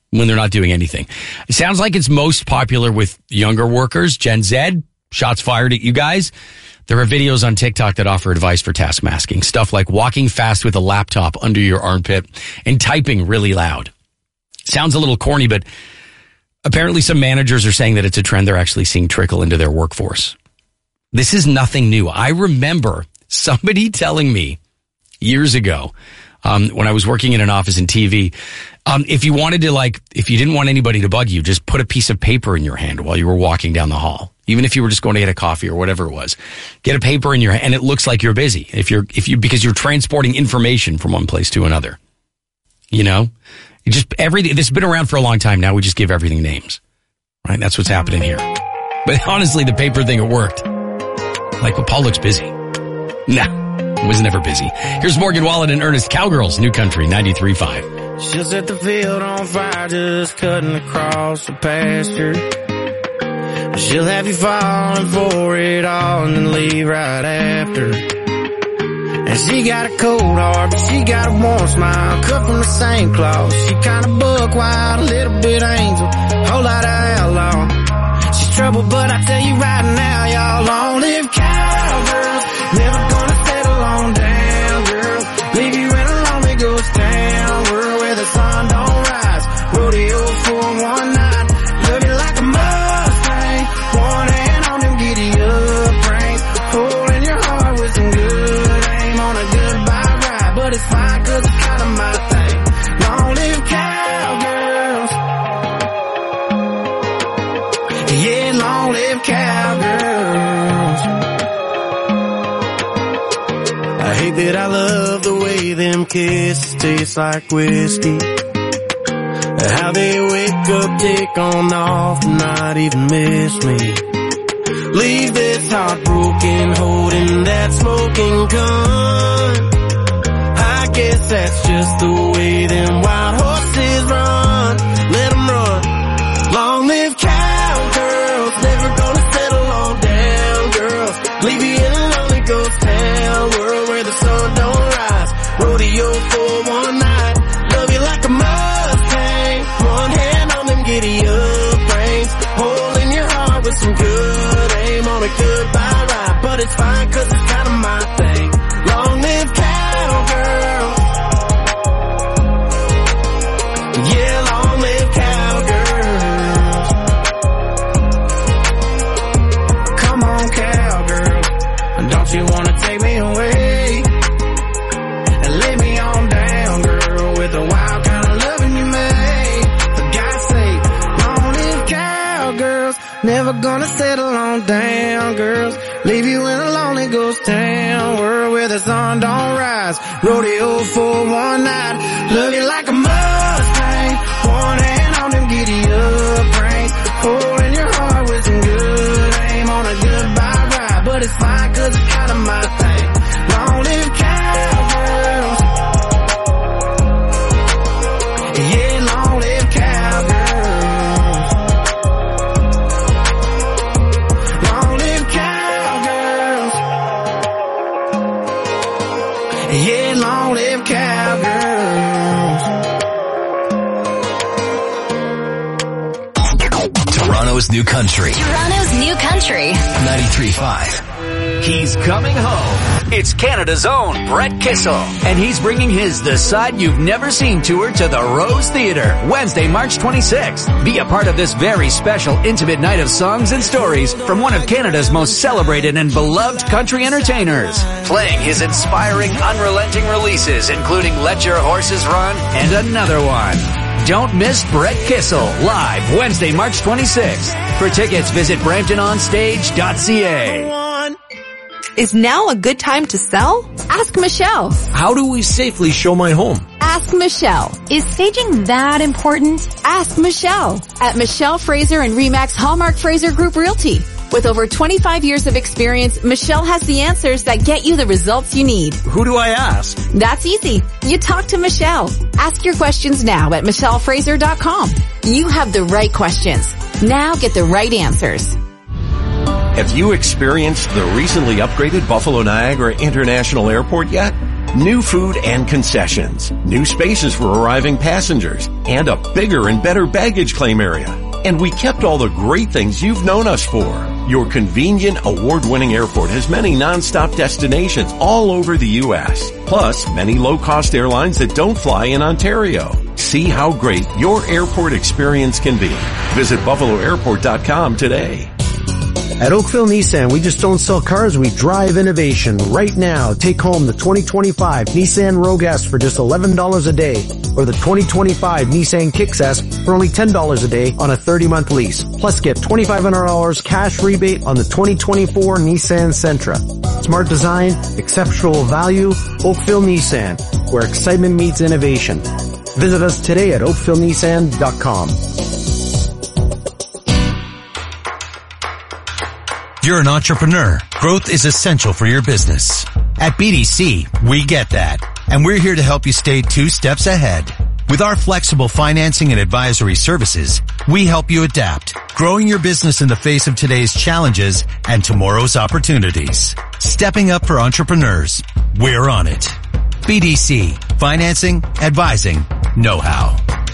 when they're not doing anything. It sounds like it's most popular with younger workers, Gen Z. Shots fired at you guys. There are videos on TikTok that offer advice for task masking. Stuff like walking fast with a laptop under your armpit and typing really loud. Sounds a little corny, but apparently some managers are saying that it's a trend they're actually seeing trickle into their workforce. This is nothing new. I remember somebody telling me years ago, when I was working in an office in TV, if you wanted to, if you didn't want anybody to bug you, just put a piece of paper in your hand while you were walking down the hall. Even if you were just going to get a coffee or whatever it was, get a paper in your hand and it looks like you're busy. Because you're transporting information from one place to another. You know, this has been around for a long time now. We just give everything names, right? That's what's happening here. But honestly, the paper thing, it worked. Like, well, Paul looks busy. Nah, was never busy. Here's Morgan Wallen and Ernest, Cowgirls, New Country 93.5. She'll set the field on fire, just cutting across the pasture. She'll have you falling for it all and then leave right after. And she got a cold heart, but she got a warm smile, cut from the same cloth. She kinda buck wild, a little bit angel, whole lot of outlaw. She's trouble, but I tell you right now, y'all, long live cowgirls. Never gonna settle on down, girls. Leave you in a lonely ghost town, world where the sun don't rise. Rodeo for one night, love you like a Mustang. One hand on them giddy up reins, hole in your heart with some good aim on a goodbye ride. But it's fine, cause it's kinda my thing. Long live cowgirls. Yeah, long live cowgirls. I hate that I love the way them kisses taste like whiskey. How they wake up, take on off, and not even miss me. Leave this heartbroken, holding that smoking gun. I guess that's just the way them wild horses run. Let them run. Long live cowgirls, never gonna settle on down, girls. Leave you in a lonely ghost town, world where the sun don't rise. Rodeo for one night, love you like a Mustang. One hand on them giddy up reins, hole in your heart with some good aim on a goodbye ride. But it's fine, cause it's kinda my thing. Long live cowgirls. Yeah, long live cowgirls. Come on, cowgirl, don't you wanna take me away and lay me on down, girl, with the wild kind of loving you made. For God's sake, long live cowgirls. Never gonna settle on down, girls. Leave you in a lonely ghost town, world where the sun don't rise. Rodeo for one night, love you like a Mustang. One hand on them giddy up reins, hole in your heart with some good aim on a goodbye ride. But it's fine, cause it's kinda my thing. Long live cowgirls. Yeah, long live cowgirls. Long live cowgirls. Yeah, long live cowgirls. Toronto's New Country. Toronto's New Country. 93.5. He's coming home. It's Canada's own Brett Kissel, and he's bringing his The Side You've Never Seen tour to the Rose Theatre, Wednesday, March 26th. Be a part of this very special, intimate night of songs and stories from one of Canada's most celebrated and beloved country entertainers, playing his inspiring, unrelenting releases, including Let Your Horses Run and another one. Don't miss Brett Kissel live Wednesday, March 26th. For tickets, visit BramptonOnStage.ca. Is now a good time to sell? Ask Michelle. How do we safely show my home? Ask Michelle. Is staging that important? Ask Michelle at Michelle Fraser and Remax Hallmark Fraser Group Realty. With over 25 years of experience, Michelle has the answers that get you the results you need. Who do I ask? That's easy. You talk to Michelle. Ask your questions now at michellefraser.com. You have the right questions. Now get the right answers. Have you experienced the recently upgraded Buffalo Niagara International Airport yet? New food and concessions, new spaces for arriving passengers, and a bigger and better baggage claim area. And we kept all the great things you've known us for. Your convenient, award-winning airport has many non-stop destinations all over the U.S. Plus, many low-cost airlines that don't fly in Ontario. See how great your airport experience can be. Visit BuffaloAirport.com today. At Oakville Nissan, we just don't sell cars, we drive innovation. Right now, take home the 2025 Nissan Rogue S for just $11 a day, or the 2025 Nissan Kicks S for only $10 a day on a 30-month lease. Plus, get $2,500 cash rebate on the 2024 Nissan Sentra. Smart design, exceptional value, Oakville Nissan, where excitement meets innovation. Visit us today at oakvillenissan.com. You're an entrepreneur. Growth is essential for your business. At BDC, we get that. And we're here to help you stay 2 steps ahead. With our flexible financing and advisory services, we help you adapt, growing your business in the face of today's challenges and tomorrow's opportunities. Stepping up for entrepreneurs. We're on it. BDC. Financing, advising, know-how.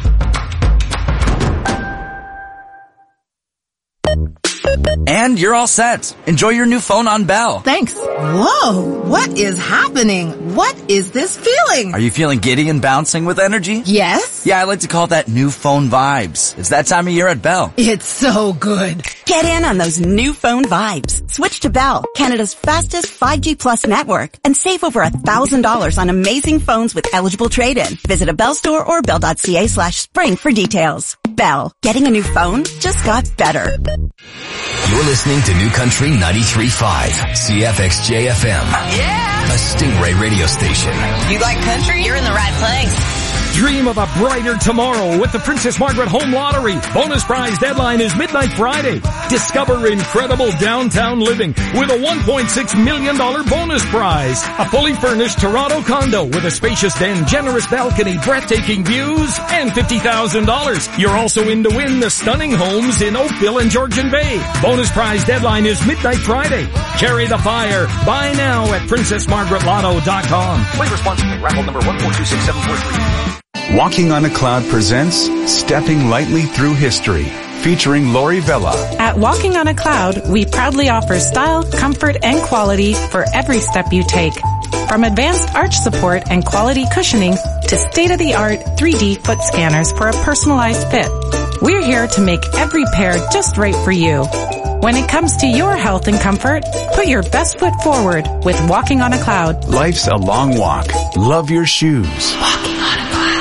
And you're all set. Enjoy your new phone on Bell. Thanks. Whoa, what is happening? What is this feeling? Are you feeling giddy and bouncing with energy? Yes. Yeah, I like to call that new phone vibes. It's that time of year at Bell. It's so good. Get in on those new phone vibes. Switch to Bell, Canada's fastest 5G Plus network, and save over $1,000 on amazing phones with eligible trade-in. Visit a Bell store or bell.ca/spring for details. Bell, getting a new phone just got better. You're listening to New Country 93.5, CFXJ FM. Yeah! A Stingray radio station. You like country? You're in the right place. Dream of a brighter tomorrow with the Princess Margaret Home Lottery. Bonus prize deadline is midnight Friday. Discover incredible downtown living with a $1.6 million bonus prize. A fully furnished Toronto condo with a spacious den, generous balcony, breathtaking views, and $50,000. You're also in to win the stunning homes in Oakville and Georgian Bay. Bonus prize deadline is midnight Friday. Carry the fire. Buy now at PrincessMargaretLotto.com. Play responsibly. Raffle number 1426743. Walking on a Cloud presents Stepping Lightly Through History, featuring Lori Vella. At Walking on a Cloud, we proudly offer style, comfort, and quality for every step you take. From advanced arch support and quality cushioning to state-of-the-art 3D foot scanners for a personalized fit. We're here to make every pair just right for you. When it comes to your health and comfort, put your best foot forward with Walking on a Cloud. Life's a long walk. Love your shoes. Walking on a Cloud.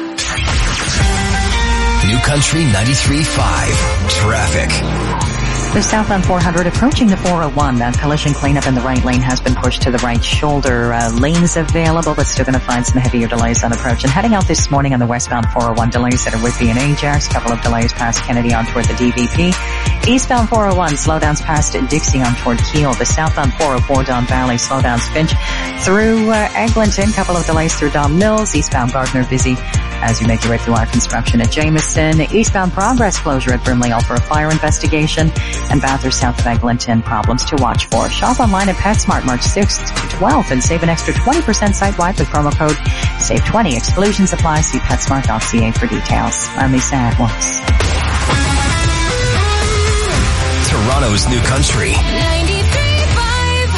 New Country 93.5. Traffic. The southbound 400 approaching the 401. That collision cleanup in the right lane has been pushed to the right shoulder. Lanes available, but still going to find some heavier delays on approach. And heading out this morning on the westbound 401, delays that are Whitby and Ajax. Couple of delays past Kennedy on toward the DVP. Eastbound 401, slowdowns past Dixie on toward Keele. The southbound 404 Don Valley, slowdowns Finch through Eglinton. Couple of delays through Don Mills. Eastbound Gardner busy as you make your way through our construction at Jameson. Eastbound Progress closure at Brimley, all for a fire investigation. And Bathurst south of Eglinton, problems to watch for. Shop online at PetSmart March 6th to 12th and save an extra 20% site-wide with promo code SAVE20. Exclusions apply. See PetSmart.ca for details. I'm Lisa Edwards. Toronto's New Country. 93.5.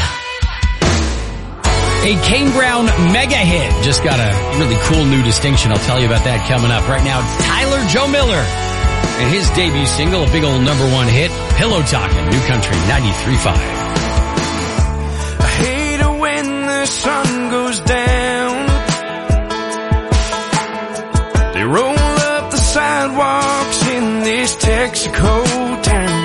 A Kane Brown mega hit just got a really cool new distinction. I'll tell you about that coming up. Right now, Tyler Joe Miller and his debut single, a big old #1 hit, Pillow Talkin', New Country 93.5. I hate it when the sun goes down. They roll up the sidewalks in this Texaco town.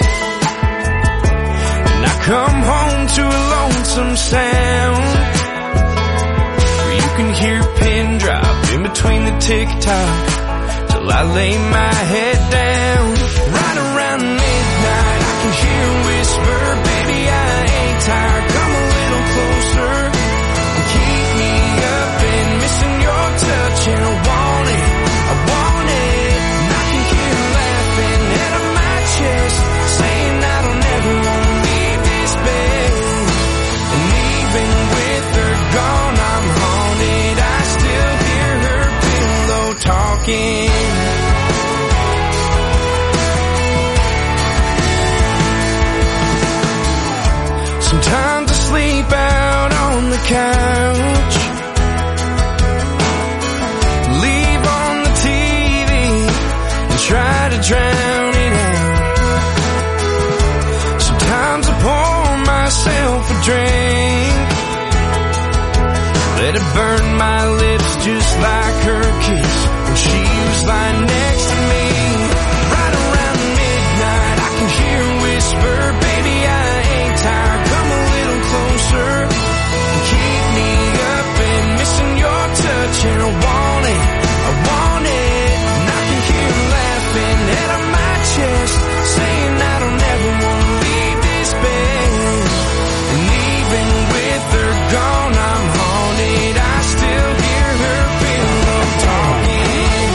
And I come home to a lonesome sound where you can hear a pin drop in between the tick-tock. I lay my head down. Right around midnight I can hear a whisper, baby I ain't tired, come a little closer and keep me up and missing your touch. And I want it, and I can hear laughing out of my chest, saying I don't ever want to leave this bed. And even with her gone I'm drink. Let it burn my lips just like her kiss when she was lying next to me. Right around midnight I can hear her whisper, baby I ain't tired, come a little closer. Keep me up and missing your touch, and I want it, I want it. And I can hear her laughing out of my chest, saying I don't ever want to leave this bed. And even with her gone, I'm haunted. I still hear her pillow talking.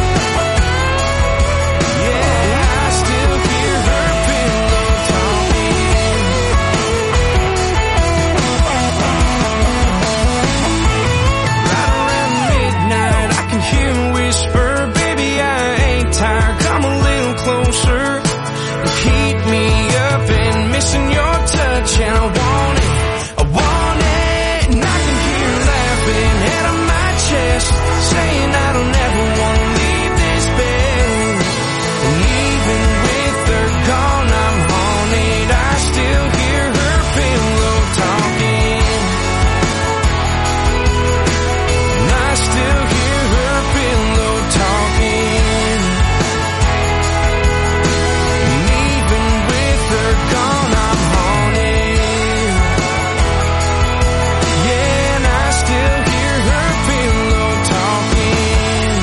Yeah, I still hear her pillow talking. Right around midnight I can hear her whisper, baby I ain't tired, come a little closer. Keep me up and missing your touch, and I want it, I want it. And I can hear her laughing out of my chest, saying I don't ever want to leave this bed. And even with her gone, I'm haunted. I still hear her pillow talking. And I still hear her pillow talking. And even with her gone, I'm haunted. Yeah, and I still hear her pillow talking.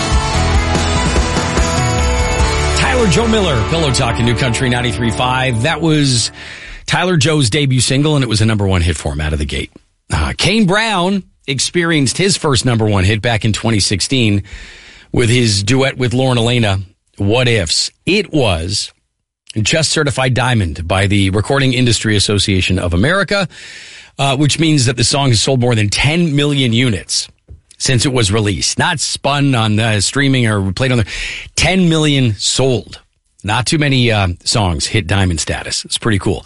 Tyler Joe Miller, Pillow Talking, New Country 93.5. That was Tyler Joe's debut single, and it was a number one hit for him out of the gate. Kane Brown experienced his first number one hit back in 2016 with his duet with Lauren Elena, What Ifs. It was just certified diamond by the Recording Industry Association of America, which means that the song has sold more than 10 million units since it was released. Not spun on streaming or played on the 10 million sold. Not too many songs hit diamond status. It's pretty cool.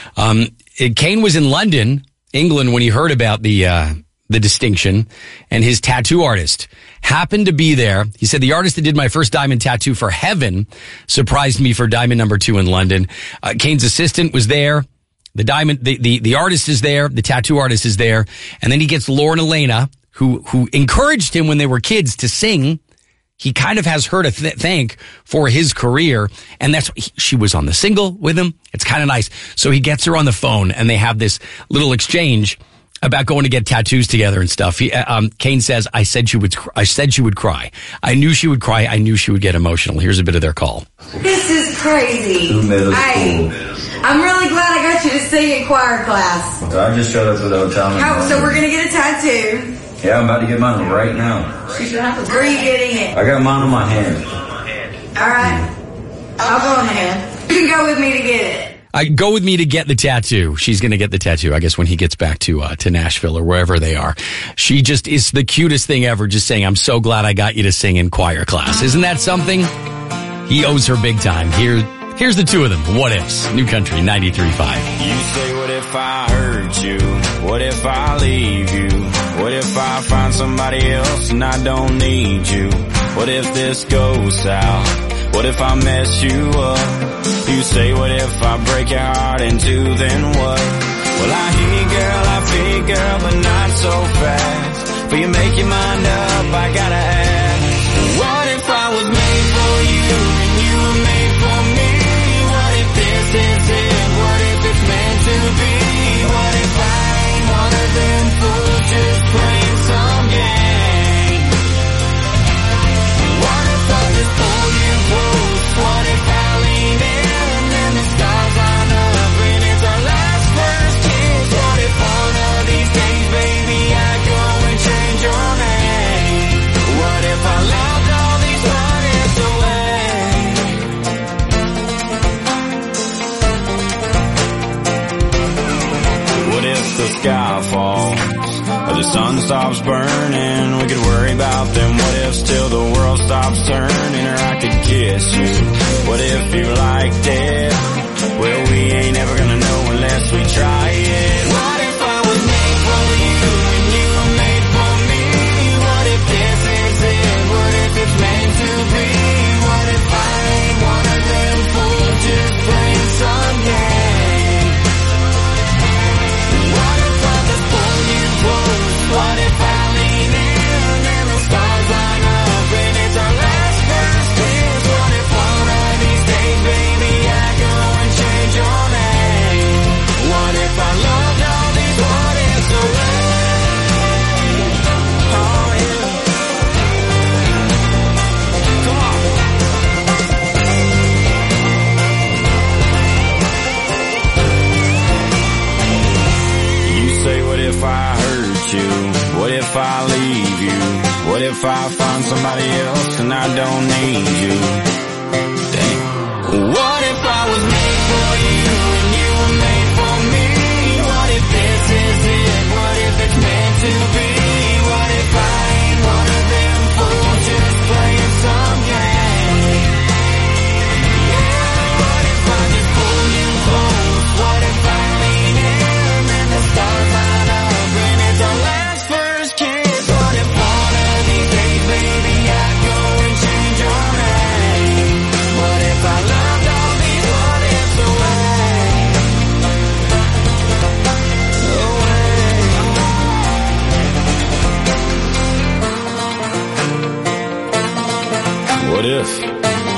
Kane was in London, England, when he heard about the distinction, and his tattoo artist happened to be there. He said, the artist that did my first diamond tattoo for Heaven surprised me for diamond number 2 in London. Kane's assistant was there. The artist is there. The tattoo artist is there. And then he gets Lauren Elena, who encouraged him when they were kids to sing. He kind of has her to thank for his career. And she was on the single with him. It's kind of nice. So he gets her on the phone and they have this little exchange about going to get tattoos together and stuff. Kane says, I said she would cry. I knew she would cry. I knew she would get emotional. Here's a bit of their call. This is crazy. Who made us cool? I'm really glad I got you to sing in choir class. I just showed up for the hotel. So we're going to get a tattoo. Yeah, I'm about to get mine right now. Where are you getting it? I got mine on my hand. All right. I'll go on the hand. You can go with me to get it. Go with me to get the tattoo. She's going to get the tattoo, I guess, when he gets back to Nashville or wherever they are. She just is the cutest thing ever, just saying, I'm so glad I got you to sing in choir class. Isn't that something? He owes her big time. Here's the two of them. What Ifs? New Country 93.5. You say, what if I hurt you? What if I leave you? What if I find somebody else and I don't need you? What if this goes south? What if I mess you up? You say, what if I break your heart in two, then what? Well, I hear you, girl, I feel you, girl, but not so fast. But you make your mind up, I gotta ask. What if I was made for you and you were made for me? What if this is it? What if it's meant to be? What if I ain't one of them fools just playing some game? What if I just pull you close? What if I lean in and then the stars line up and it's our last first kiss? What if one of these days, baby, I go and change your name? What if I loved all these planets away? What if the sky falls or the sun stops burning? We could worry about them what ifs till the world stops turning, or I could kiss you. What if you liked it? Well, we ain't ever gonna know unless we try it. What if I was made for you and you were made for me? What if this is it? What if it's meant to be? What if I ain't one of them fools just playing some game? if I find somebody else and I don't need you? Dang. What if I was made for you and you were made for me? What if this is it? What if it's meant to be? What if I ain't one of them fools just playing some game? Yeah, what if I just pull you close? What if I lean in and the stars line up and it's our last first kiss? What if one of these days, baby, I go and change your name? What if I loved all these what ifs away? What if?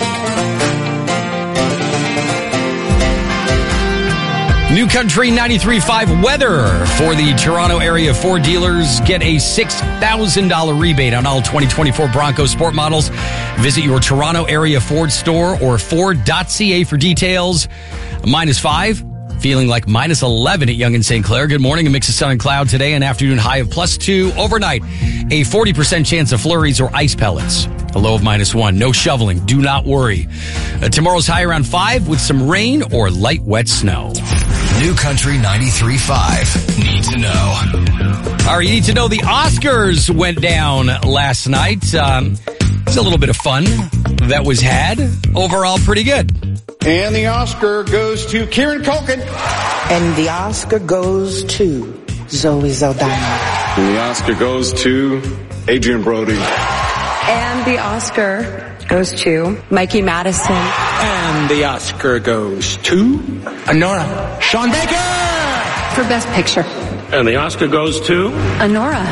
New Country 93.5 weather for the Toronto area Ford dealers. Get a $6,000 rebate on all 2024 Bronco Sport models. Visit your Toronto area Ford store or Ford.ca for details. -5, feeling like -11 at Yonge and St. Clair. Good morning, a mix of sun and cloud today, an afternoon high of +2. Overnight, a 40% chance of flurries or ice pellets. A low of -1. No shoveling. Do not worry. Tomorrow's high around 5 with some rain or light wet snow. New Country 93.5. Need to know. All right, you need to know the Oscars went down last night. It's a little bit of fun that was had. Overall, pretty good. And the Oscar goes to Kieran Culkin. And the Oscar goes to Zoe Saldana. And the Oscar goes to Adrian Brody. And the Oscar goes to Mikey Madison. And the Oscar goes to Anora Sean Baker for Best Picture. And the Oscar goes to Anora.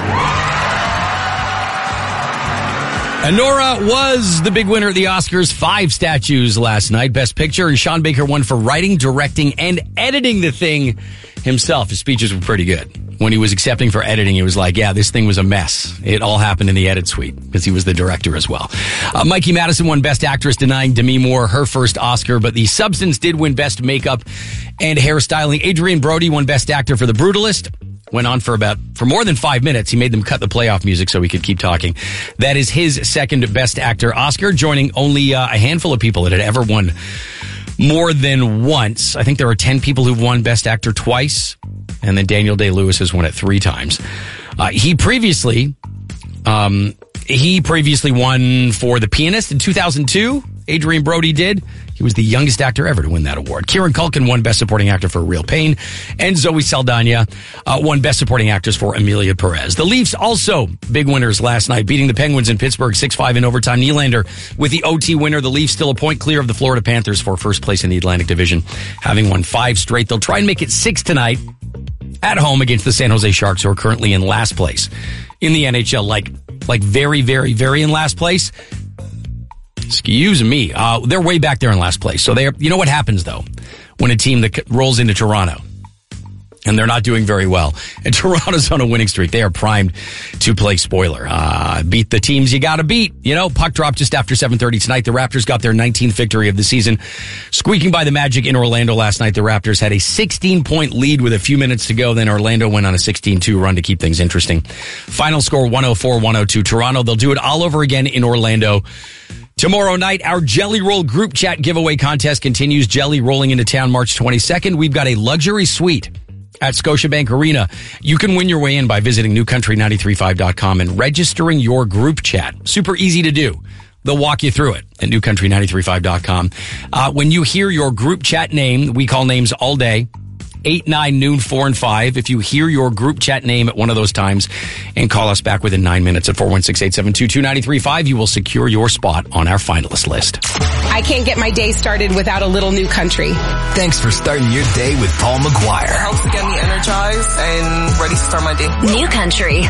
Anora was the big winner at the Oscars. 5 statues last night. Best Picture. And Sean Baker won for writing, directing, and editing the thing himself. His speeches were pretty good. When he was accepting for editing, he was like, yeah, this thing was a mess. It all happened in the edit suite because he was the director as well. Mikey Madison won Best Actress, denying Demi Moore her first Oscar, but The Substance did win Best Makeup and Hairstyling. Adrian Brody won Best Actor for The Brutalist. Went on for more than 5 minutes. He made them cut the playoff music so he could keep talking. That is his second Best Actor Oscar, joining only a handful of people that had ever won more than once. I think there are 10 people who've won Best Actor twice. And then Daniel Day-Lewis has won it 3 times. He previously won for The Pianist in 2002. Adrian Brody did. He was the youngest actor ever to win that award. Kieran Culkin won Best Supporting Actor for Real Pain. And Zoe Saldana won Best Supporting Actress for Emilia Perez. The Leafs also big winners last night, beating the Penguins in Pittsburgh 6-5 in overtime. Nylander with the OT winner. The Leafs still a point clear of the Florida Panthers for first place in the Atlantic Division, having won 5 straight. They'll try and make it 6 tonight at home against the San Jose Sharks, who are currently in last place in the NHL. Like very, very, very in last place. Excuse me. They're way back there in last place. So you know what happens though when a team that rolls into Toronto and they're not doing very well, and Toronto's on a winning streak, they are primed to play spoiler. Beat the teams you gotta beat. You know, puck drop just after 7:30 tonight. The Raptors got their 19th victory of the season, squeaking by the Magic in Orlando last night. The Raptors had a 16-point lead with a few minutes to go. Then Orlando went on a 16-2 run to keep things interesting. Final score 104-102 Toronto. They'll do it all over again in Orlando tomorrow night. Our Jelly Roll group chat giveaway contest continues. Jelly rolling into town March 22nd. We've got a luxury suite at Scotiabank Arena. You can win your way in by visiting newcountry935.com and registering your group chat. Super easy to do. They'll walk you through it at newcountry935.com. When you hear your group chat name, we call names all day, 8, 9, noon, 4, and 5. If you hear your group chat name at one of those times and call us back within 9 minutes at 416-872-2935, you will secure your spot on our finalist list. I can't get my day started without a little New Country. Thanks for starting your day with Paul McGuire. It helps to get me energized and ready to start my day. New Country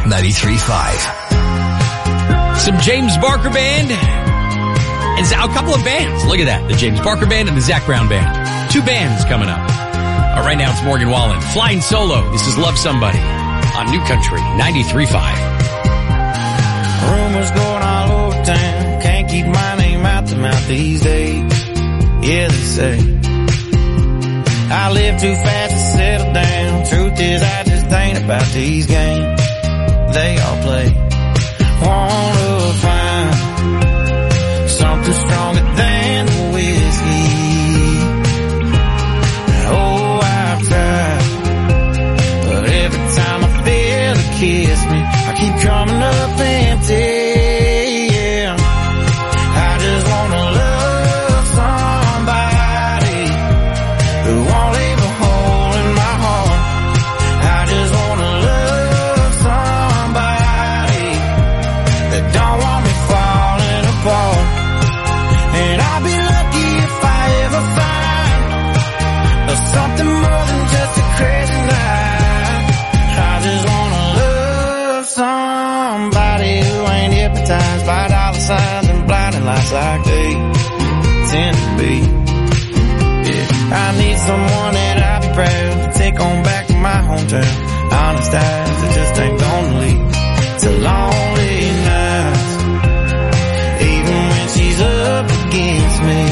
93.5. Some James Barker Band and a couple of bands. Look at that. The James Barker Band and the Zach Brown Band. 2 bands coming up. Right now it's Morgan Wallen. Flying solo. This is Love Somebody on New Country 93.5. Rumors going all over town. Can't keep my name out the mouth these days. Yeah, they say I live too fast to settle down. Truth is I just ain't about these games they all play. wanna find something stronger than the whiskey. Oh, I've tried, but every time I feel it kiss me, I keep coming up empty. Yeah, I just wanna love somebody who won't leave a hole in my heart. I just wanna love somebody that don't want me falling apart. And I'll be lucky if I ever find something more than just a crazy night. I just wanna love somebody who ain't hypnotized by dollar signs and blinding lights like they tend to be. Yeah, I need someone that I'll be proud to take on back to my hometown. Honest eyes that just ain't gonna lead to lonely nights, even when she's up against me.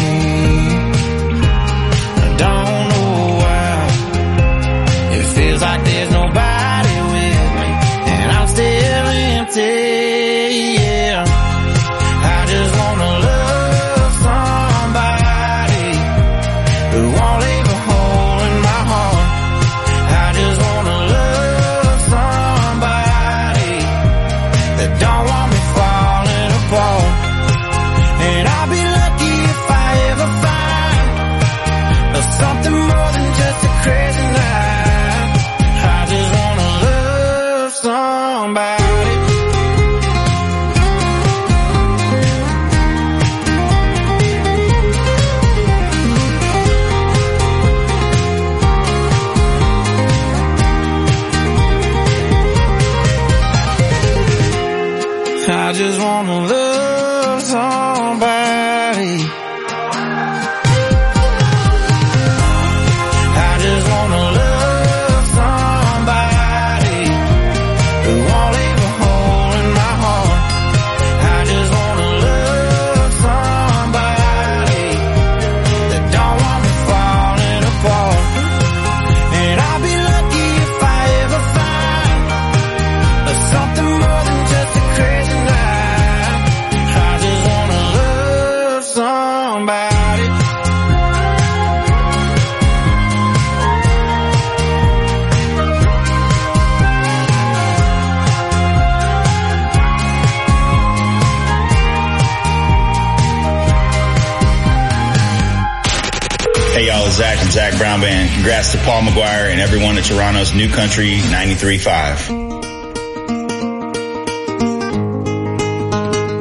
I don't know why it feels like there's nobody with me, and I'm still empty. Yeah, I just wanna love somebody who won't leave a hole in my heart. I just wanna love somebody that don't want me falling apart. And I'll be lucky if I ever find something more than just a crazy night. I just wanna love somebody. I just wanna love somebody. I just wanna love somebody who won't leave a hole in my heart. I just wanna love somebody that don't want me falling apart. And I'll be lucky if I ever find something more than just a crazy night. I just wanna love somebody. Hey y'all, it's Zach from Zach Brown Band. Congrats to Paul McGuire and everyone at Toronto's New Country 93.5.